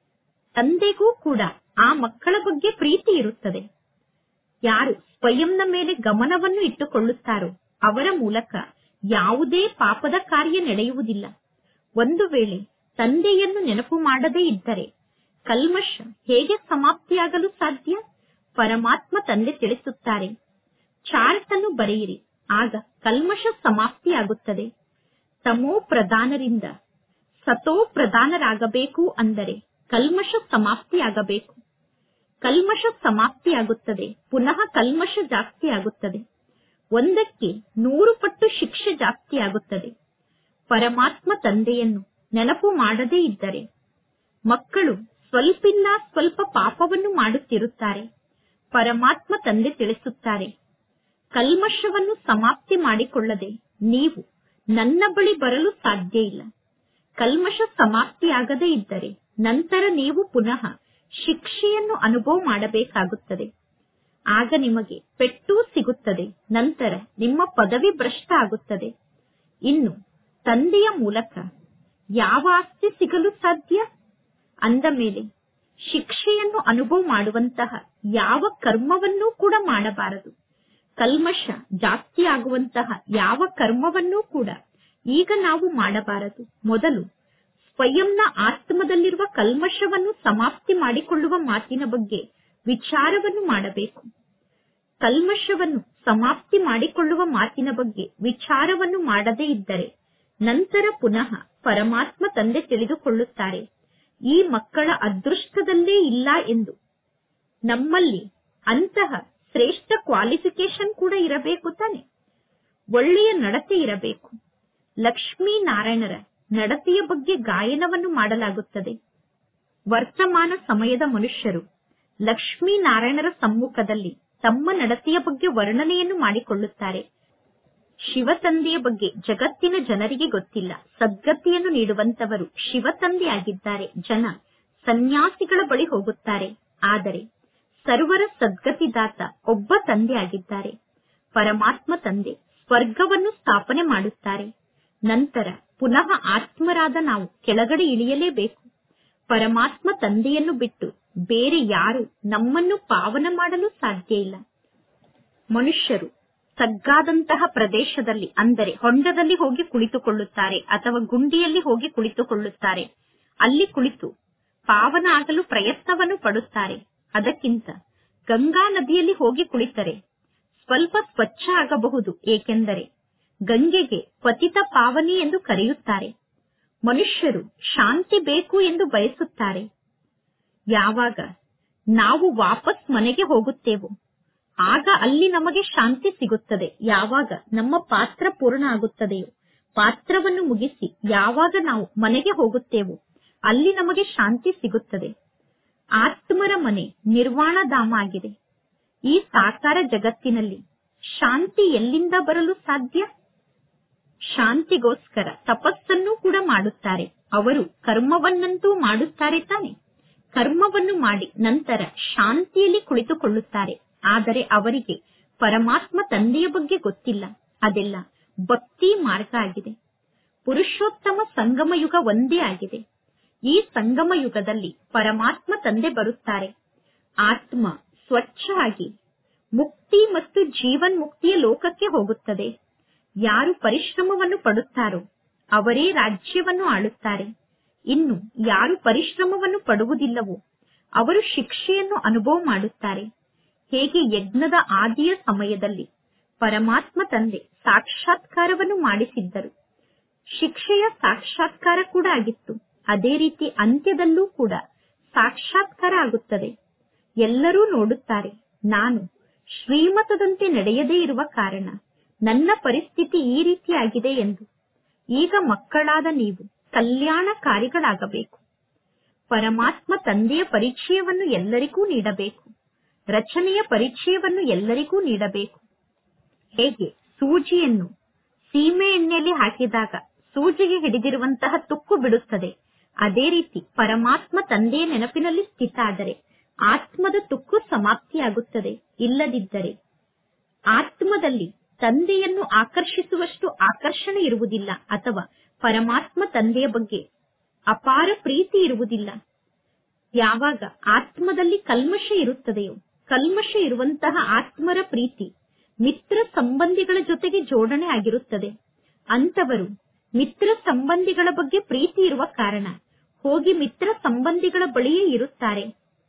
ತಂದೆಗೂ ಕೂಡ ಆ ಮಕ್ಕಳ ಬಗ್ಗೆ ಪ್ರೀತಿ ಇರುತ್ತದೆ. ಯಾರು ಸ್ವಯಂನ ಮೇಲೆ ಗಮನವನ್ನು ಇಟ್ಟುಕೊಳ್ಳುತ್ತಾರೋ ಅವರ ಮೂಲಕ ಯಾವುದೇ ಪಾಪದ ಕಾರ್ಯ ನಡೆಯುವುದಿಲ್ಲ. ಒಂದು ವೇಳೆ ತಂದೆಯನ್ನು ನೆನಪು ಮಾಡದೇ ಇದ್ದರೆ ಕಲ್ಮಶ ಹೇಗೆ ಸಮಾಪ್ತಿಯಾಗಲು ಸಾಧ್ಯ? ಪರಮಾತ್ಮ ತಂದೆ ತಿಳಿಸುತ್ತಾರೆ, ಚಾರ್ಟ್ ಅನ್ನು ಬರೆಯಿರಿ, ಆಗ ಕಲ್ಮಶ ಸಮಾಪ್ತಿಯಾಗುತ್ತದೆ. ತಮೋ ಪ್ರಧಾನರಿಂದ ಸತೋ ಪ್ರಧಾನರಾಗಬೇಕು ಅಂದರೆ ಕಲ್ಮಶ ಸಮಾಪ್ತಿಯಾಗಬೇಕು. ಕಲ್ಮಶ ಸಮಾಪ್ತಿಯಾಗುತ್ತದೆ, ಪುನಃ ಕಲ್ಮಶ ಜಾಸ್ತಿ ಆಗುತ್ತದೆ. ಒಂದಕ್ಕೆ 100 ಪಟ್ಟು ಶಿಕ್ಷೆ ಜಾಸ್ತಿಯಾಗುತ್ತದೆ. ಪರಮಾತ್ಮ ತಂದೆಯನ್ನು ನೆನಪು ಮಾಡದೇ ಇದ್ದರೆ ಮಕ್ಕಳು ಸ್ವಲ್ಪಿಲ್ಲ ಸ್ವಲ್ಪ ಪಾಪವನ್ನು ಮಾಡುತ್ತಿರುತ್ತಾರೆ. ಪರಮಾತ್ಮ ತಂದೆ ತಿಳಿಸುತ್ತಾರೆ, ಕಲ್ಮಶವನ್ನು ಸಮಾಪ್ತಿ ಮಾಡಿಕೊಳ್ಳದೆ ನೀವು ನನ್ನ ಬಳಿ ಬರಲು ಸಾಧ್ಯ ಇಲ್ಲ. ಕಲ್ಮಶ ಸಮಾಪ್ತಿಯಾಗದೇ ಇದ್ದರೆ ನಂತರ ನೀವು ಪುನಃ ಶಿಕ್ಷೆಯನ್ನು ಅನುಭವ ಮಾಡಬೇಕಾಗುತ್ತದೆ. ಆಗ ನಿಮಗೆ ಪೆಟ್ಟು ಸಿಗುತ್ತದೆ. ನಂತರ ನಿಮ್ಮ ಪದವಿ ಭ್ರಷ್ಟ ಆಗುತ್ತದೆ. ಇನ್ನು ತಂದೆಯ ಮೂಲಕ ಯಾವ ಆಸ್ತಿ ಸಿಗಲು ಸಾಧ್ಯ? ಅಂದ ಮೇಲೆ ಶಿಕ್ಷೆಯನ್ನು ಅನುಭವ ಮಾಡುವಂತಹ ಯಾವ ಕರ್ಮವನ್ನೂ ಕೂಡ ಮಾಡಬಾರದು. ಕಲ್ಮಶ ಜಾಸ್ತಿ ಆಗುವಂತಹ ಯಾವ ಕರ್ಮವನ್ನೂ ಕೂಡ ಈಗ ನಾವು ಮಾಡಬಾರದು. ಮೊದಲು ಸ್ವಯಂನ ಆತ್ಮದಲ್ಲಿರುವ ಕಲ್ಮಶವನ್ನು ಸಮಾಪ್ತಿ ಮಾಡಿಕೊಳ್ಳುವ ಮಾತಿನ ಬಗ್ಗೆ ವಿಚಾರವನ್ನು ಮಾಡಬೇಕು. ಕಲ್ಮಶವನ್ನು ಸಮಾಪ್ತಿ ಮಾಡಿಕೊಳ್ಳುವ ಮಾತಿನ ಬಗ್ಗೆ ವಿಚಾರವನ್ನು ಮಾಡದೇ ಇದ್ದರೆ ನಂತರ ಪುನಃ ಪರಮಾತ್ಮ ತಂದೆ ತಿಳಿದುಕೊಳ್ಳುತ್ತಾರೆ, ಈ ಮಕ್ಕಳ ಅದೃಷ್ಟದಲ್ಲೇ ಇಲ್ಲ ಎಂದು. ನಮ್ಮಲ್ಲಿ ಅಂತಹ ಶ್ರೇಷ್ಠ ಕ್ವಾಲಿಫಿಕೇಶನ್ ಕೂಡ ಇರಬೇಕು ತಾನೆ. ಒಳ್ಳೆಯ ನಡತೆ ಇರಬೇಕು. ಲಕ್ಷ್ಮೀನಾರಾಯಣರ ನಡತೆಯ ಬಗ್ಗೆ ಗಾಯನವನ್ನು ಮಾಡಲಾಗುತ್ತದೆ. ವರ್ತಮಾನ ಸಮಯದ ಮನುಷ್ಯರು ಲಕ್ಷ್ಮೀನಾರಾಯಣರ ಸಮ್ಮುಖದಲ್ಲಿ ತಮ್ಮ ನಡತೆಯ ಬಗ್ಗೆ ವರ್ಣನೆಯನ್ನು ಮಾಡಿಕೊಳ್ಳುತ್ತಾರೆ. ಶಿವತಂದೆಯ ಬಗ್ಗೆ ಜಗತ್ತಿನ ಜನರಿಗೆ ಗೊತ್ತಿಲ್ಲ. ಸದ್ಗತಿಯನ್ನು ನೀಡುವಂತವರು ಶಿವತಂದೆಯಾಗಿದ್ದಾರೆ. ಜನ ಸನ್ಯಾಸಿಗಳ ಬಳಿ ಹೋಗುತ್ತಾರೆ. ಆದರೆ ಸರ್ವರ ಸದ್ಗತಿದಾತ ಒಬ್ಬ ತಂದೆ ಆಗಿದ್ದಾರೆ. ಪರಮಾತ್ಮ ತಂದೆ ಸ್ವರ್ಗವನ್ನು ಸ್ಥಾಪನೆ ಮಾಡುತ್ತಾರೆ. ನಂತರ ಪುನಃ ಆತ್ಮರಾದ ನಾವು ಕೆಳಗಡೆ ಇಳಿಯಲೇಬೇಕು. ಪರಮಾತ್ಮ ತಂದೆಯನ್ನು ಬಿಟ್ಟು ಬೇರೆ ಯಾರು ನಮ್ಮನ್ನು ಪಾವನ ಮಾಡಲು ಸಾಧ್ಯ ಇಲ್ಲ. ಮನುಷ್ಯರು ತಗ್ಗಾದಂತಹ ಪ್ರದೇಶದಲ್ಲಿ ಅಂದರೆ ಹೊಂಡದಲ್ಲಿ ಹೋಗಿ ಕುಳಿತುಕೊಳ್ಳುತ್ತಾರೆ ಅಥವಾ ಗುಂಡಿಯಲ್ಲಿ ಹೋಗಿ ಕುಳಿತುಕೊಳ್ಳುತ್ತಾರೆ. ಅಲ್ಲಿ ಕುಳಿತು ಪಾವನ ಆಗಲು ಪ್ರಯತ್ನವನ್ನು ಪಡುತ್ತಾರೆ. ಅದಕ್ಕಿಂತ ಗಂಗಾ ನದಿಯಲ್ಲಿ ಹೋಗಿ ಕುಳಿತರೆ ಸ್ವಲ್ಪ ಸ್ವಚ್ಛ ಆಗಬಹುದು. ಏಕೆಂದರೆ ಗಂಗೆಗೆ ಪತಿತ ಪಾವನಿ ಎಂದು ಕರೆಯುತ್ತಾರೆ. ಮನುಷ್ಯರು ಶಾಂತಿ ಬೇಕು ಎಂದು ಬಯಸುತ್ತಾರೆ. ಯಾವಾಗ ನಾವು ವಾಪಸ್ ಮನೆಗೆ ಹೋಗುತ್ತೇವೋ ಆಗ ಅಲ್ಲಿ ನಮಗೆ ಶಾಂತಿ ಸಿಗುತ್ತದೆ. ಯಾವಾಗ ನಮ್ಮ ಪಾತ್ರ ಪೂರ್ಣ ಆಗುತ್ತದೆಯೋ, ಪಾತ್ರವನ್ನು ಮುಗಿಸಿ ಯಾವಾಗ ನಾವು ಮನೆಗೆ ಹೋಗುತ್ತೇವೋ ಅಲ್ಲಿ ನಮಗೆ ಶಾಂತಿ ಸಿಗುತ್ತದೆ. ಆತ್ಮರ ಮನೆ ನಿರ್ವಾಣ ಧಾಮ ಆಗಿದೆ. ಈ ಸಾಕಾರ ಜಗತ್ತಿನಲ್ಲಿ ಶಾಂತಿ ಎಲ್ಲಿಂದ ಬರಲು ಸಾಧ್ಯ? ಶಾಂತಿಗೋಸ್ಕರ ತಪಸ್ಸನ್ನು ಕೂಡ ಮಾಡುತ್ತಾರೆ. ಅವರು ಕರ್ಮವನ್ನಂತೂ ಮಾಡುತ್ತಾರೆ ತಾನೆ. ಕರ್ಮವನ್ನು ಮಾಡಿ ನಂತರ ಶಾಂತಿಯಲ್ಲಿ ಕುಳಿತುಕೊಳ್ಳುತ್ತಾರೆ. ಆದರೆ ಅವರಿಗೆ ಪರಮಾತ್ಮ ತಂದೆಯ ಬಗ್ಗೆ ಗೊತ್ತಿಲ್ಲ. ಅದೆಲ್ಲ ಭಕ್ತಿ ಮಾರ್ಗ ಆಗಿದೆ. ಪುರುಷೋತ್ತಮ ಸಂಗಮ ಯುಗ ಒಂದೇ ಆಗಿದೆ. ಈ ಸಂಗಮ ಯುಗದಲ್ಲಿ ಪರಮಾತ್ಮ ತಂದೆ ಬರುತ್ತಾರೆ. ಆತ್ಮ ಸ್ವಚ್ಛ ಆಗಿ ಮುಕ್ತಿ ಮತ್ತು ಜೀವನ್ ಮುಕ್ತಿಯ ಲೋಕಕ್ಕೆ ಹೋಗುತ್ತದೆ. ಯಾರು ಪರಿಶ್ರಮವನ್ನು ಪಡುತ್ತಾರೋ ಅವರೇ ರಾಜ್ಯವನ್ನು ಆಳುತ್ತಾರೆ. ಇನ್ನು ಯಾರು ಪರಿಶ್ರಮವನ್ನು ಪಡುವುದಿಲ್ಲವೋ ಅವರು ಶಿಕ್ಷೆಯನ್ನು ಅನುಭವ ಮಾಡುತ್ತಾರೆ. ಹೇಗೆ ಯಜ್ಞದ ಆದಿಯ ಸಮಯದಲ್ಲಿ ಪರಮಾತ್ಮ ತಂದೆ ಸಾಕ್ಷಾತ್ಕಾರವನ್ನು ಮಾಡಿಸಿದ್ದರು, ಶಿಕ್ಷೆಯ ಸಾಕ್ಷಾತ್ಕಾರ ಕೂಡ ಆಗಿತ್ತು. ಅದೇ ರೀತಿ ಅಂತ್ಯದಲ್ಲೂ ಕೂಡ ಸಾಕ್ಷಾತ್ಕಾರ ಆಗುತ್ತದೆ. ಎಲ್ಲರೂ ನೋಡುತ್ತಾರೆ, ನಾನು ಶ್ರೀಮತದಂತೆ ನಡೆಯದೇ ಇರುವ ಕಾರಣ ನನ್ನ ಪರಿಸ್ಥಿತಿ ಈ ರೀತಿಯಾಗಿದೆ ಎಂದು. ಈಗ ಮಕ್ಕಳಾದ ನೀವು ಕಲ್ಯಾಣಕಾರಿಗಳಾಗಬೇಕು. ಪರಮಾತ್ಮ ತಂದೆಯ ಪರಿಚಯವನ್ನು ಎಲ್ಲರಿಗೂ ನೀಡಬೇಕು. ರಚನೆಯ ಪರಿಚಯವನ್ನು ಎಲ್ಲರಿಗೂ ನೀಡಬೇಕು. ಹೇಗೆ ಸೂಜಿಯನ್ನು ಸೀಮೆ ಎಣ್ಣೆಯಲ್ಲಿ ಹಾಕಿದಾಗ ಸೂಜಿಗೆ ಹಿಡಿದಿರುವಂತಹ ತುಕ್ಕು ಬಿಡುತ್ತದೆ, ಅದೇ ರೀತಿ ಪರಮಾತ್ಮ ತಂದೆಯ ನೆನಪಿನಲ್ಲಿ ಸ್ಥಿತ ಆದರೆ ಆತ್ಮದ ತುಕ್ಕು ಸಮಾಪ್ತಿಯಾಗುತ್ತದೆ. ಇಲ್ಲದಿದ್ದರೆ ಆತ್ಮದಲ್ಲಿ ತಂದೆಯನ್ನು ಆಕರ್ಷಿಸುವಷ್ಟು ಆಕರ್ಷಣೆ ಇರುವುದಿಲ್ಲ, ಅಥವಾ ಪರಮಾತ್ಮ ತಂದೆಯ ಬಗ್ಗೆ ಅಪಾರ ಪ್ರೀತಿ ಇರುವುದಿಲ್ಲ. ಯಾವಾಗ ಆತ್ಮದಲ್ಲಿ ಕಲ್ಮಶ ಇರುತ್ತದೆಯೋ, ಕಲ್ಮಶ ಇರುವಂತಹ ಆತ್ಮರ ಪ್ರೀತಿ ಮಿತ್ರ ಸಂಬಂಧಿಗಳ ಜೊತೆಗೆ ಜೋಡಣೆ ಆಗಿರುತ್ತದೆ. ಅಂತವರು ಮಿತ್ರ ಸಂಬಂಧಿಗಳ ಬಗ್ಗೆ ಪ್ರೀತಿ ಇರುವ ಕಾರಣ ಹೋಗಿ ಮಿತ್ರ ಸಂಬಂಧಿಗಳ ಬಳಿಯೇ ಇರುತ್ತಾರೆ.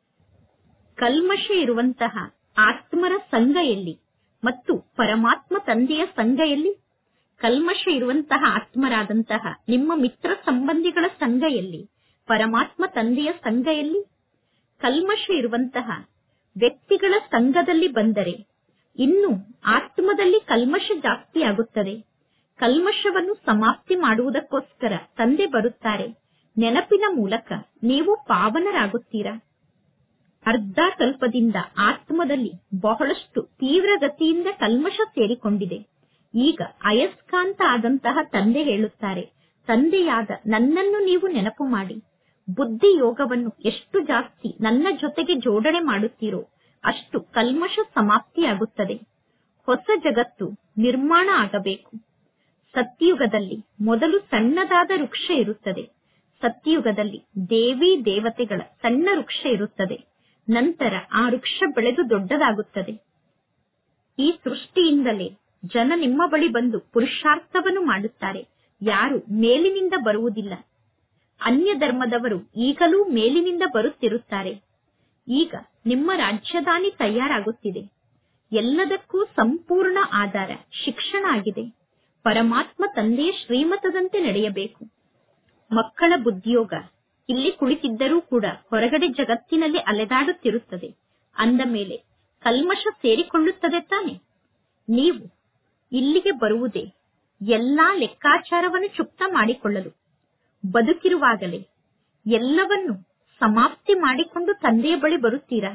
ಕಲ್ಮಶ ಇರುವಂತಹ ಆತ್ಮರ ಸಂಘ ಎಲ್ಲಿ ಮತ್ತು ಪರಮಾತ್ಮ ತಂದೆಯ ಸಂಘ ಎಲ್ಲಿ? ಕಲ್ಮಶ ಇರುವಂತಹ ಆತ್ಮರಾದಂತಹ ನಿಮ್ಮ ಮಿತ್ರ ಸಂಬಂಧಿಗಳ ಸಂಘ ಎಲ್ಲಿ? ಪರಮಾತ್ಮ ತಂದೆಯ ಸಂಘ ಎಲ್ಲಿ? ಕಲ್ಮಶ ಇರುವಂತಹ ವ್ಯಕ್ತಿಗಳ ಸಂಘದಲ್ಲಿ ಬಂದರೆ ಇನ್ನು ಆತ್ಮದಲ್ಲಿ ಕಲ್ಮಶ ಜಾಸ್ತಿ ಆಗುತ್ತದೆ. ಕಲ್ಮಶವನ್ನು ಸಮಾಪ್ತಿ ಮಾಡುವುದಕ್ಕೋಸ್ಕರ ತಂದೆ ಬರುತ್ತಾರೆ. ನೆನಪಿನ ಮೂಲಕ ನೀವು ಪಾವನರಾಗುತ್ತೀರಾ. ಅರ್ಧ ಕಲ್ಪದಿಂದ ಆತ್ಮದಲ್ಲಿ ಬಹಳಷ್ಟು ತೀವ್ರಗತಿಯಿಂದ ಕಲ್ಮಶ ಸೇರಿಕೊಂಡಿದೆ. ಈಗ ಅಯಸ್ಕಾಂತ ಆದಂತಹ ತಂದೆ ಹೇಳುತ್ತಾರೆ, ತಂದೆಯಾದ ನನ್ನನ್ನು ನೀವು ನೆನಪು ಮಾಡಿ. ಬುದ್ಧಿ ಯೋಗವನ್ನು ಎಷ್ಟು ಜಾಸ್ತಿ ನನ್ನ ಜೊತೆಗೆ ಜೋಡಣೆ ಮಾಡುತ್ತೀರೋ ಅಷ್ಟು ಕಲ್ಮಶ ಸಮಾಪ್ತಿಯಾಗುತ್ತದೆ. ಹೊಸ ಜಗತ್ತು ನಿರ್ಮಾಣ ಆಗಬೇಕು. ಸತ್ಯುಗದಲ್ಲಿ ಮೊದಲು ಸಣ್ಣದಾದ ವೃಕ್ಷ ಇರುತ್ತದೆ. ಸತ್ಯುಗದಲ್ಲಿ ದೇವಿ ದೇವತೆಗಳ ಸಣ್ಣ ವೃಕ್ಷ ಇರುತ್ತದೆ. ನಂತರ ಆ ವೃಕ್ಷ ಬೆಳೆದು ದೊಡ್ಡದಾಗುತ್ತದೆ. ಈ ಸೃಷ್ಟಿಯಿಂದಲೇ ಜನ ನಿಮ್ಮ ಬಳಿ ಬಂದು ಪುರುಷಾರ್ಥವನ್ನು ಮಾಡುತ್ತಾರೆ. ಯಾರು ಮೇಲಿನಿಂದ ಬರುವುದಿಲ್ಲ. ಅನ್ಯ ಧರ್ಮದವರು ಈಗಲೂ ಮೇಲಿನಿಂದ ಬರುತ್ತಿರುತ್ತಾರೆ. ಈಗ ನಿಮ್ಮ ರಾಜ್ಯಧಾನಿ ತಯಾರಾಗುತ್ತಿದೆ. ಎಲ್ಲದಕ್ಕೂ ಸಂಪೂರ್ಣ ಆಧಾರ ಶಿಕ್ಷಣ ಆಗಿದೆ. ಪರಮಾತ್ಮ ತಂದೆಯ ಶ್ರೀಮತದಂತೆ ನಡೆಯಬೇಕು. ಮಕ್ಕಳ ಬುದ್ಧಿಯೋಗ ಇಲ್ಲಿ ಕುಳಿತಿದ್ದರೂ ಕೂಡ ಹೊರಗಡೆ ಜಗತ್ತಿನಲ್ಲಿ ಅಲೆದಾಡುತ್ತಿರುತ್ತದೆ. ಅಂದ ಮೇಲೆ ಕಲ್ಮಶ ಸೇರಿಕೊಳ್ಳುತ್ತದೆ ತಾನೆ. ನೀವು ಇಲ್ಲಿಗೆ ಬರುವುದೇ ಎಲ್ಲಾ ಲೆಕ್ಕಾಚಾರವನ್ನು ಚುಕ್ತ ಮಾಡಿಕೊಳ್ಳಲು. ಬದುಕಿರುವಾಗಲೇ ಎಲ್ಲವನ್ನು ಸಮಾಪ್ತಿ ಮಾಡಿಕೊಂಡು ತಂದೆಯ ಬಳಿ ಬರುತ್ತೀರಾ.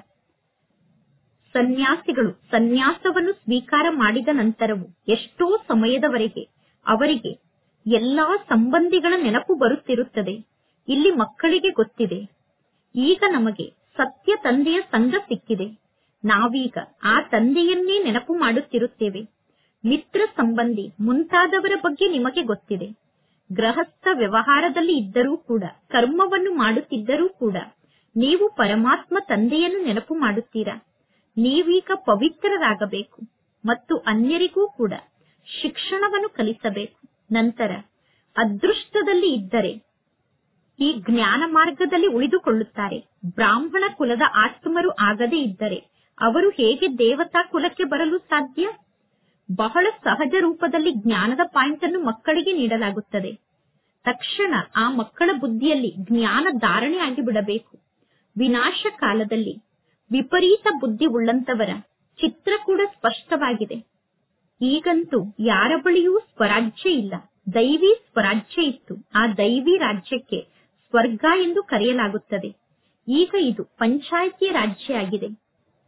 ಸನ್ಯಾಸಿಗಳು ಸನ್ಯಾಸವನ್ನು ಸ್ವೀಕಾರ ಮಾಡಿದ ನಂತರವೂ ಎಷ್ಟೋ ಸಮಯದವರೆಗೆ ಅವರಿಗೆ ಎಲ್ಲಾ ಸಂಬಂಧಿಗಳ ನೆನಪು ಬರುತ್ತಿರುತ್ತದೆ. ಇಲ್ಲಿ ಮಕ್ಕಳಿಗೆ ಗೊತ್ತಿದೆ, ಈಗ ನಮಗೆ ಸತ್ಯ ತಂದೆಯ ಸಂಘ ಸಿಕ್ಕಿದೆ. ನಾವೀಗ ಆ ತಂದೆಯನ್ನೇ ನೆನಪು ಮಾಡುತ್ತಿರುತ್ತೇವೆ. ಮಿತ್ರ ಸಂಬಂಧಿ ಮುಂತಾದವರ ಬಗ್ಗೆ ನಿಮಗೆ ಗೊತ್ತಿದೆ. ಗೃಹಸ್ಥ ವ್ಯವಹಾರದಲ್ಲಿ ಇದ್ದರೂ ಕೂಡ, ಕರ್ಮವನ್ನು ಮಾಡುತ್ತಿದ್ದರೂ ಕೂಡ ನೀವು ಪರಮಾತ್ಮ ತಂದೆಯನ್ನು ನೆನಪು ಮಾಡುತ್ತೀರಾ. ನೀವೀಗ ಪವಿತ್ರರಾಗಬೇಕು ಮತ್ತು ಅನ್ಯರಿಗೂ ಕೂಡ ಶಿಕ್ಷಣವನ್ನು ಕಲಿಸಬೇಕು. ನಂತರ ಅದೃಷ್ಟದಲ್ಲಿ ಇದ್ದರೆ ಈ ಜ್ಞಾನ ಮಾರ್ಗದಲ್ಲಿ ಉಳಿದುಕೊಳ್ಳುತ್ತಾರೆ. ಬ್ರಾಹ್ಮಣ ಕುಲದ ಆತ್ಮರು ಆಗದೇ ಇದ್ದರೆ ಅವರು ಹೇಗೆ ದೇವತಾ ಕುಲಕ್ಕೆ ಬರಲು ಸಾಧ್ಯ? ಬಹಳ ಸಹಜ ರೂಪದಲ್ಲಿ ಜ್ಞಾನದ ಪಾಯಿಂಟ್ ಅನ್ನು ಮಕ್ಕಳಿಗೆ ನೀಡಲಾಗುತ್ತದೆ. ತಕ್ಷಣ ಆ ಮಕ್ಕಳ ಬುದ್ಧಿಯಲ್ಲಿ ಜ್ಞಾನ ಧಾರಣೆ ಆಗಿಬಿಡಬೇಕು. ವಿನಾಶ ಕಾಲದಲ್ಲಿ ವಿಪರೀತ ಬುದ್ಧಿ ಉಳ್ಳಂತವರ ಚಿತ್ರ ಕೂಡ ಸ್ಪಷ್ಟವಾಗಿದೆ. ಈಗಂತೂ ಯಾರ ಬಳಿಯೂ ಸ್ವರಾಜ್ಯ ಇಲ್ಲ. ದೈವಿ ಸ್ವರಾಜ್ಯ ಇತ್ತು. ಆ ದೈವಿ ರಾಜ್ಯಕ್ಕೆ ಸ್ವರ್ಗ ಎಂದು ಕರೆಯಲಾಗುತ್ತದೆ. ಈಗ ಇದು ಪಂಚಾಯಿತಿ ರಾಜ್ಯ ಆಗಿದೆ.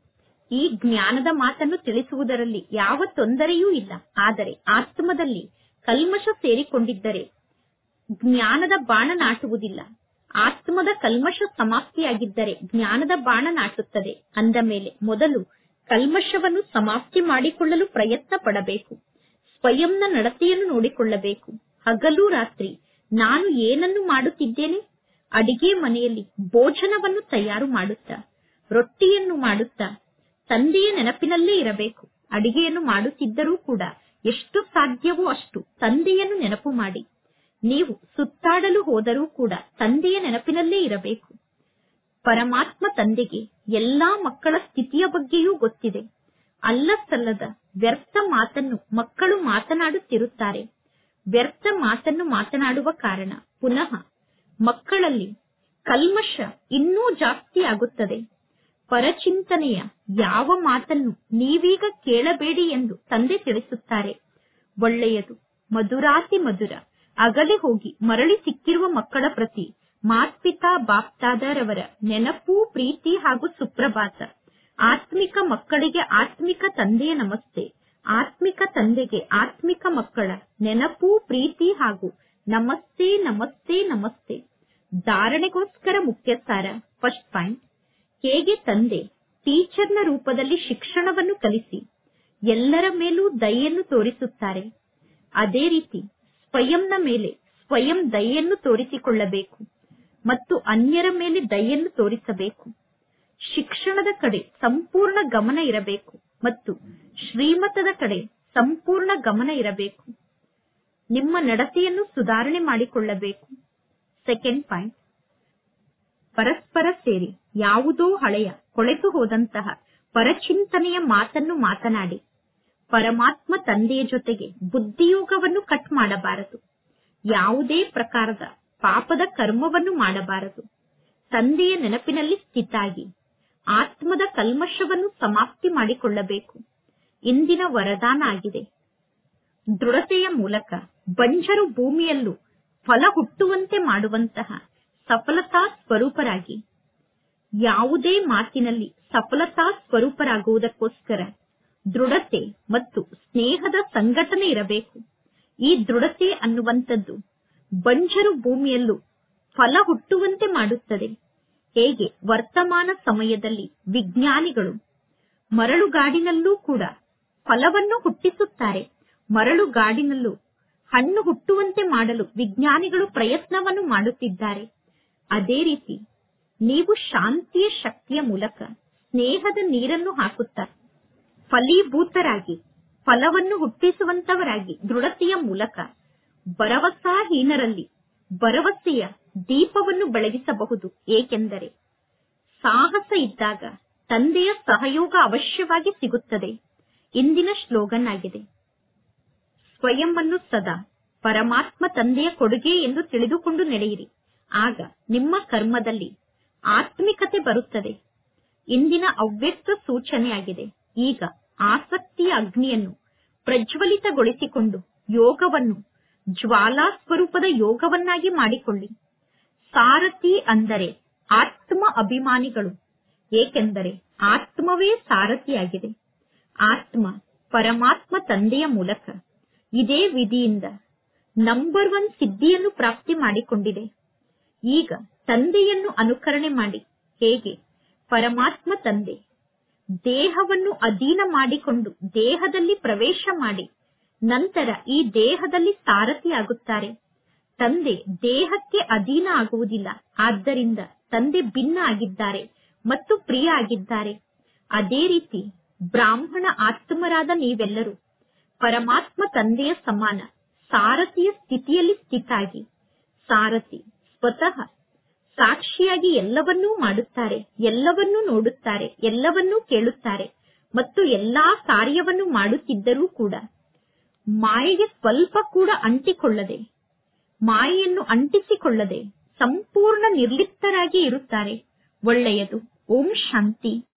ಈ ಜ್ಞಾನದ ಮಾತನ್ನು ತಿಳಿಸುವುದರಲ್ಲಿ ಯಾವ ತೊಂದರೆಯೂ ಇಲ್ಲ. ಆದರೆ ಆತ್ಮದಲ್ಲಿ ಕಲ್ಮಶ ಸೇರಿಕೊಂಡಿದ್ದರೆ ಜ್ಞಾನದ ಬಾಣ ನಾಟುವುದಿಲ್ಲ. ಆತ್ಮದ ಕಲ್ಮಶ ಸಮಾಪ್ತಿಯಾಗಿದ್ದರೆ ಜ್ಞಾನದ ಬಾಣ ನಾಟುತ್ತದೆ. ಅಂದ ಮೇಲೆ ಮೊದಲು ಕಲ್ಮಶವನ್ನು ಸಮಾಪ್ತಿ ಮಾಡಿಕೊಳ್ಳಲು ಪ್ರಯತ್ನ ಪಡಬೇಕು. ಸ್ವಯಂನ ನಡತೆಯನ್ನು ನೋಡಿಕೊಳ್ಳಬೇಕು. ಹಗಲು ರಾತ್ರಿ ನಾನು ಏನನ್ನು ಮಾಡುತ್ತಿದ್ದೇನೆ? ಅಡಿಗೆ ಮನೆಯಲ್ಲಿ ಭೋಜನವನ್ನು ತಯಾರು ಮಾಡುತ್ತಾ, ರೊಟ್ಟಿಯನ್ನು ಮಾಡುತ್ತಾ ತಂದೆಯ ನೆನಪಿನಲ್ಲೇ ಇರಬೇಕು. ಅಡಿಗೆಯನ್ನು ಮಾಡುತ್ತಿದ್ದರೂ ಕೂಡ ಎಷ್ಟು ಸಾಧ್ಯವೋ ಅಷ್ಟು ತಂದೆಯನ್ನು ನೆನಪು ಮಾಡಿ. ನೀವು ಸುತ್ತಾಡಲು ಹೋದರೂ ಕೂಡ ತಂದೆಯ ನೆನಪಿನಲ್ಲೇ ಇರಬೇಕು. ಪರಮಾತ್ಮ ತಂದೆಗೆ ಎಲ್ಲಾ ಮಕ್ಕಳ ಸ್ಥಿತಿಯ ಬಗ್ಗೆಯೂ ಗೊತ್ತಿದೆ. ಅಲ್ಲ ಸಲ್ಲದ ವ್ಯರ್ಥ ಮಾತನ್ನು ಮಕ್ಕಳು ಮಾತನಾಡುತ್ತಿರುತ್ತಾರೆ. ವ್ಯರ್ಥ ಮಾತನ್ನು ಮಾತನಾಡುವ ಕಾರಣ ಪುನಃ ಮಕ್ಕಳಲ್ಲಿ ಕಲ್ಮಶ ಇನ್ನೂ ಜಾಸ್ತಿ ಆಗುತ್ತದೆ. ಪರಚಿಂತನೆಯ ಯಾವ ಮಾತನ್ನು ನೀವೀಗ ಕೇಳಬೇಡಿ ಎಂದು ತಂದೆ ತಿಳಿಸುತ್ತಾರೆ. ಒಳ್ಳೆಯದು, ಮಧುರಾತಿ ಮಧುರ. ಅಗಲೆ ಹೋಗಿ ಮರಳಿ ಸಿಕ್ಕಿರುವ ಮಕ್ಕಳ ಪ್ರತಿ ಮಾತ್ಪಿತಾ ಬಾಪ್ತಾದರವರ ನೆನಪು, ಪ್ರೀತಿ ಹಾಗೂ ಸುಪ್ರಭಾತ. ಆತ್ಮಿಕ ಮಕ್ಕಳಿಗೆ ಆತ್ಮಿಕ ತಂದೆಯ ನಮಸ್ತೆ. ಆತ್ಮಿಕ ತಂದೆಗೆ ಆತ್ಮಿಕ ಮಕ್ಕಳ ನೆನಪು, ಪ್ರೀತಿ ಹಾಗೂ ನಮಸ್ತೆ ನಮಸ್ತೆ ನಮಸ್ತೆ. ಧಾರಣೆಗೋಸ್ಕರ ಮುಖ್ಯ ಸಾರ. ಫಸ್ಟ್ ಪಾಯಿಂಟ್, ಹೇಗೆ ತಂದೆ ಟೀಚರ್ನ ರೂಪದಲ್ಲಿ ಶಿಕ್ಷಣವನ್ನು ಕಲಿಸಿ ಎಲ್ಲರ ಮೇಲೂ ದಯೆಯನ್ನು ತೋರಿಸುತ್ತಾರೆ, ಅದೇ ರೀತಿ ಸ್ವಯಂನ ಮೇಲೆ ಸ್ವಯಂ ದಯೆಯನ್ನು ತೋರಿಸಿಕೊಳ್ಳಬೇಕು ಮತ್ತು ಅನ್ಯರ ಮೇಲೆ ದಯೆಯನ್ನು ತೋರಿಸಬೇಕು. ಶಿಕ್ಷಣದ ಕಡೆ ಸಂಪೂರ್ಣ ಗಮನ ಇರಬೇಕು ಮತ್ತು ಶ್ರೀಮತದ ಕಡೆ ಸಂಪೂರ್ಣ ಗಮನ ಇರಬೇಕು. ನಿಮ್ಮ ನಡತೆಯನ್ನು ಸುಧಾರಣೆ ಮಾಡಿಕೊಳ್ಳಬೇಕು. ಸೆಕೆಂಡ್ ಪಾಯಿಂಟ್, ಪರಸ್ಪರ ಸೇರಿ ಯಾವುದೋ ಹಳೆಯ ಕೊಳೆತು ಹೋದಂತಹ ಪರಚಿಂತನೆಯ ಮಾತನ್ನು ಮಾತನಾಡಿ ಪರಮಾತ್ಮ ತಂದೆಯ ಜೊತೆಗೆ ಬುದ್ಧಿಯೋಗವನ್ನು ಕಟ್ ಮಾಡಬಾರದು. ಯಾವುದೇ ಪ್ರಕಾರದ ಪಾಪದ ಕರ್ಮವನ್ನು ಮಾಡಬಾರದು. ತಂದೆಯ ನೆನಪಿನಲ್ಲಿ ಸ್ಥಿತಾಗಿ ಆತ್ಮದ ಕಲ್ಮಶವನ್ನು ಸಮಾಪ್ತಿ ಮಾಡಿಕೊಳ್ಳಬೇಕು. ಇಂದಿನ ವರದಾನ ಆಗಿದೆ. ದೃಢತೆಯ ಮೂಲಕ ಬಂಜರು ಭೂಮಿಯಲ್ಲೂ ಫಲ ಹುಟ್ಟುವಂತೆ ಮಾಡುವಂತಹ ಸಫಲತಾ ಸ್ವರೂಪರಾಗಿ, ಯಾವುದೇ ಮಾತಿನಲ್ಲಿ ಸಫಲತಾ ಸ್ವರೂಪರಾಗುವುದಕ್ಕೋಸ್ಕರ ದೃಢತೆ ಮತ್ತು ಸ್ನೇಹದ ಸಂಘಟನೆ ಇರಬೇಕು. ಈ ದೃಢತೆ ಅನ್ನುವಂಥದ್ದು ಬಂಜರು ಭೂಮಿಯಲ್ಲೂ ಫಲ ಹುಟ್ಟುವಂತೆ ಮಾಡುತ್ತದೆ. ಹೇಗೆ ವರ್ತಮಾನ ಸಮಯದಲ್ಲಿ ವಿಜ್ಞಾನಿಗಳು ಮರಳುಗಾಡಿನಲ್ಲೂ ಕೂಡ ಫಲವನ್ನು ಹುಟ್ಟಿಸುತ್ತಾರೆ, ಮರಳುಗಾಡಿನಲ್ಲೂ ಹಣ್ಣು ಹುಟ್ಟುವಂತೆ ಮಾಡಲು ವಿಜ್ಞಾನಿಗಳು ಪ್ರಯತ್ನವನ್ನು ಮಾಡುತ್ತಿದ್ದಾರೆ. ಅದೇ ರೀತಿ ನೀವು ಶಾಂತಿಯ ಶಕ್ತಿಯ ಮೂಲಕ ಸ್ನೇಹದ ನೀರನ್ನು ಹಾಕುತ್ತಾ ಫಲೀಭೂತರಾಗಿ ಫಲವನ್ನು ಹುಟ್ಟಿಸುವಂತವರಾಗಿ ದೃಢತೆಯ ಮೂಲಕ ಭರವಸಾಹೀನರಲ್ಲಿ ಭರವಸೆಯ ದೀಪವನ್ನು ಬೆಳಗಿಸಬಹುದು. ಏಕೆಂದರೆ ಸಾಹಸ ಇದ್ದಾಗ ತಂದೆಯ ಸಹಯೋಗ ಅವಶ್ಯವಾಗಿ ಸಿಗುತ್ತದೆ. ಇಂದಿನ ಸ್ಲೋಗನ್ ಆಗಿದೆ, ಸ್ವಯಂವನ್ನು ಸದಾ ಪರಮಾತ್ಮ ತಂದೆಯ ಕೊಡುಗೆ ಎಂದು ತಿಳಿದುಕೊಂಡು ನಡೆಯಿರಿ. ಆಗ ನಿಮ್ಮ ಕರ್ಮದಲ್ಲಿ ಆತ್ಮಿಕತೆ ಬರುತ್ತದೆ. ಇಂದಿನ ಅವ್ಯಕ್ತ ಸೂಚನೆಯಾಗಿದೆ. ಈಗ ಆಸಕ್ತಿಯ ಅಗ್ನಿಯನ್ನು ಪ್ರಜ್ವಲಿತಗೊಳಿಸಿಕೊಂಡು ಯೋಗವನ್ನು ಜ್ವಾಲಾ ಸ್ವರೂಪದ ಯೋಗವನ್ನಾಗಿ ಮಾಡಿಕೊಳ್ಳಿ. ಸಾರಥಿ ಅಂದರೆ ಆತ್ಮ ಅಭಿಮಾನಿಗಳು, ಏಕೆಂದರೆ ಆತ್ಮವೇ ಸಾರಥಿಯಾಗಿದೆ. ಆತ್ಮ ಪರಮಾತ್ಮ ತಂದೆಯ ಮೂಲಕ ಇದೇ ವಿಧಿಯಿಂದ ನಂಬರ್ 1 ಸಿದ್ಧಿಯನ್ನು ಪ್ರಾಪ್ತಿ ಮಾಡಿಕೊಂಡಿದೆ. ಈಗ ತಂದೆಯನ್ನು ಅನುಕರಣೆ ಮಾಡಿ. ಹೇಗೆ ಪರಮಾತ್ಮ ತಂದೆ ದೇಹವನ್ನು ಅಧೀನ ಮಾಡಿಕೊಂಡು ದೇಹದಲ್ಲಿ ಪ್ರವೇಶ ಮಾಡಿ ನಂತರ ಈ ದೇಹದಲ್ಲಿ ಸಾರಥಿಯಾಗುತ್ತಾರೆ. ತಂದೆ ದೇಹಕ್ಕೆ ಅಧೀನ ಆಗುವುದಿಲ್ಲ. ಆದ್ದರಿಂದ ತಂದೆ ಭಿನ್ನ ಆಗಿದ್ದಾರೆ ಮತ್ತು ಪ್ರಿಯ ಆಗಿದ್ದಾರೆ. ಅದೇ ರೀತಿ ಬ್ರಾಹ್ಮಣ ಆತ್ಮರಾದ ನೀವೆಲ್ಲರೂ ಪರಮಾತ್ಮ ತಂದೆಯ ಸಮಾನ ಸಾರಥಿಯ ಸ್ಥಿತಿಯಲ್ಲಿ ಸ್ಥಿತಾಗಿ, ಸಾರಥಿ ಸ್ವತಃ ಸಾಕ್ಷಿಯಾಗಿ ಎಲ್ಲವನ್ನೂ ಮಾಡುತ್ತಾರೆ, ಎಲ್ಲವನ್ನೂ ನೋಡುತ್ತಾರೆ, ಎಲ್ಲವನ್ನೂ ಕೇಳುತ್ತಾರೆ ಮತ್ತು ಎಲ್ಲಾ ಕಾರ್ಯವನ್ನು ಮಾಡುತ್ತಿದ್ದರೂ ಕೂಡ ಮಾಯೆಗೆ ಸ್ವಲ್ಪ ಕೂಡ ಅಂಟಿಕೊಳ್ಳದೆ, ಮಾಯೆಯನ್ನು ಅಂಟಿಸಿಕೊಳ್ಳದೆ ಸಂಪೂರ್ಣ ನಿರ್ಲಿಪ್ತರಾಗಿ ಇರುತ್ತಾರೆ. ಒಳ್ಳೆಯದು. ಓಂ ಶಾಂತಿ.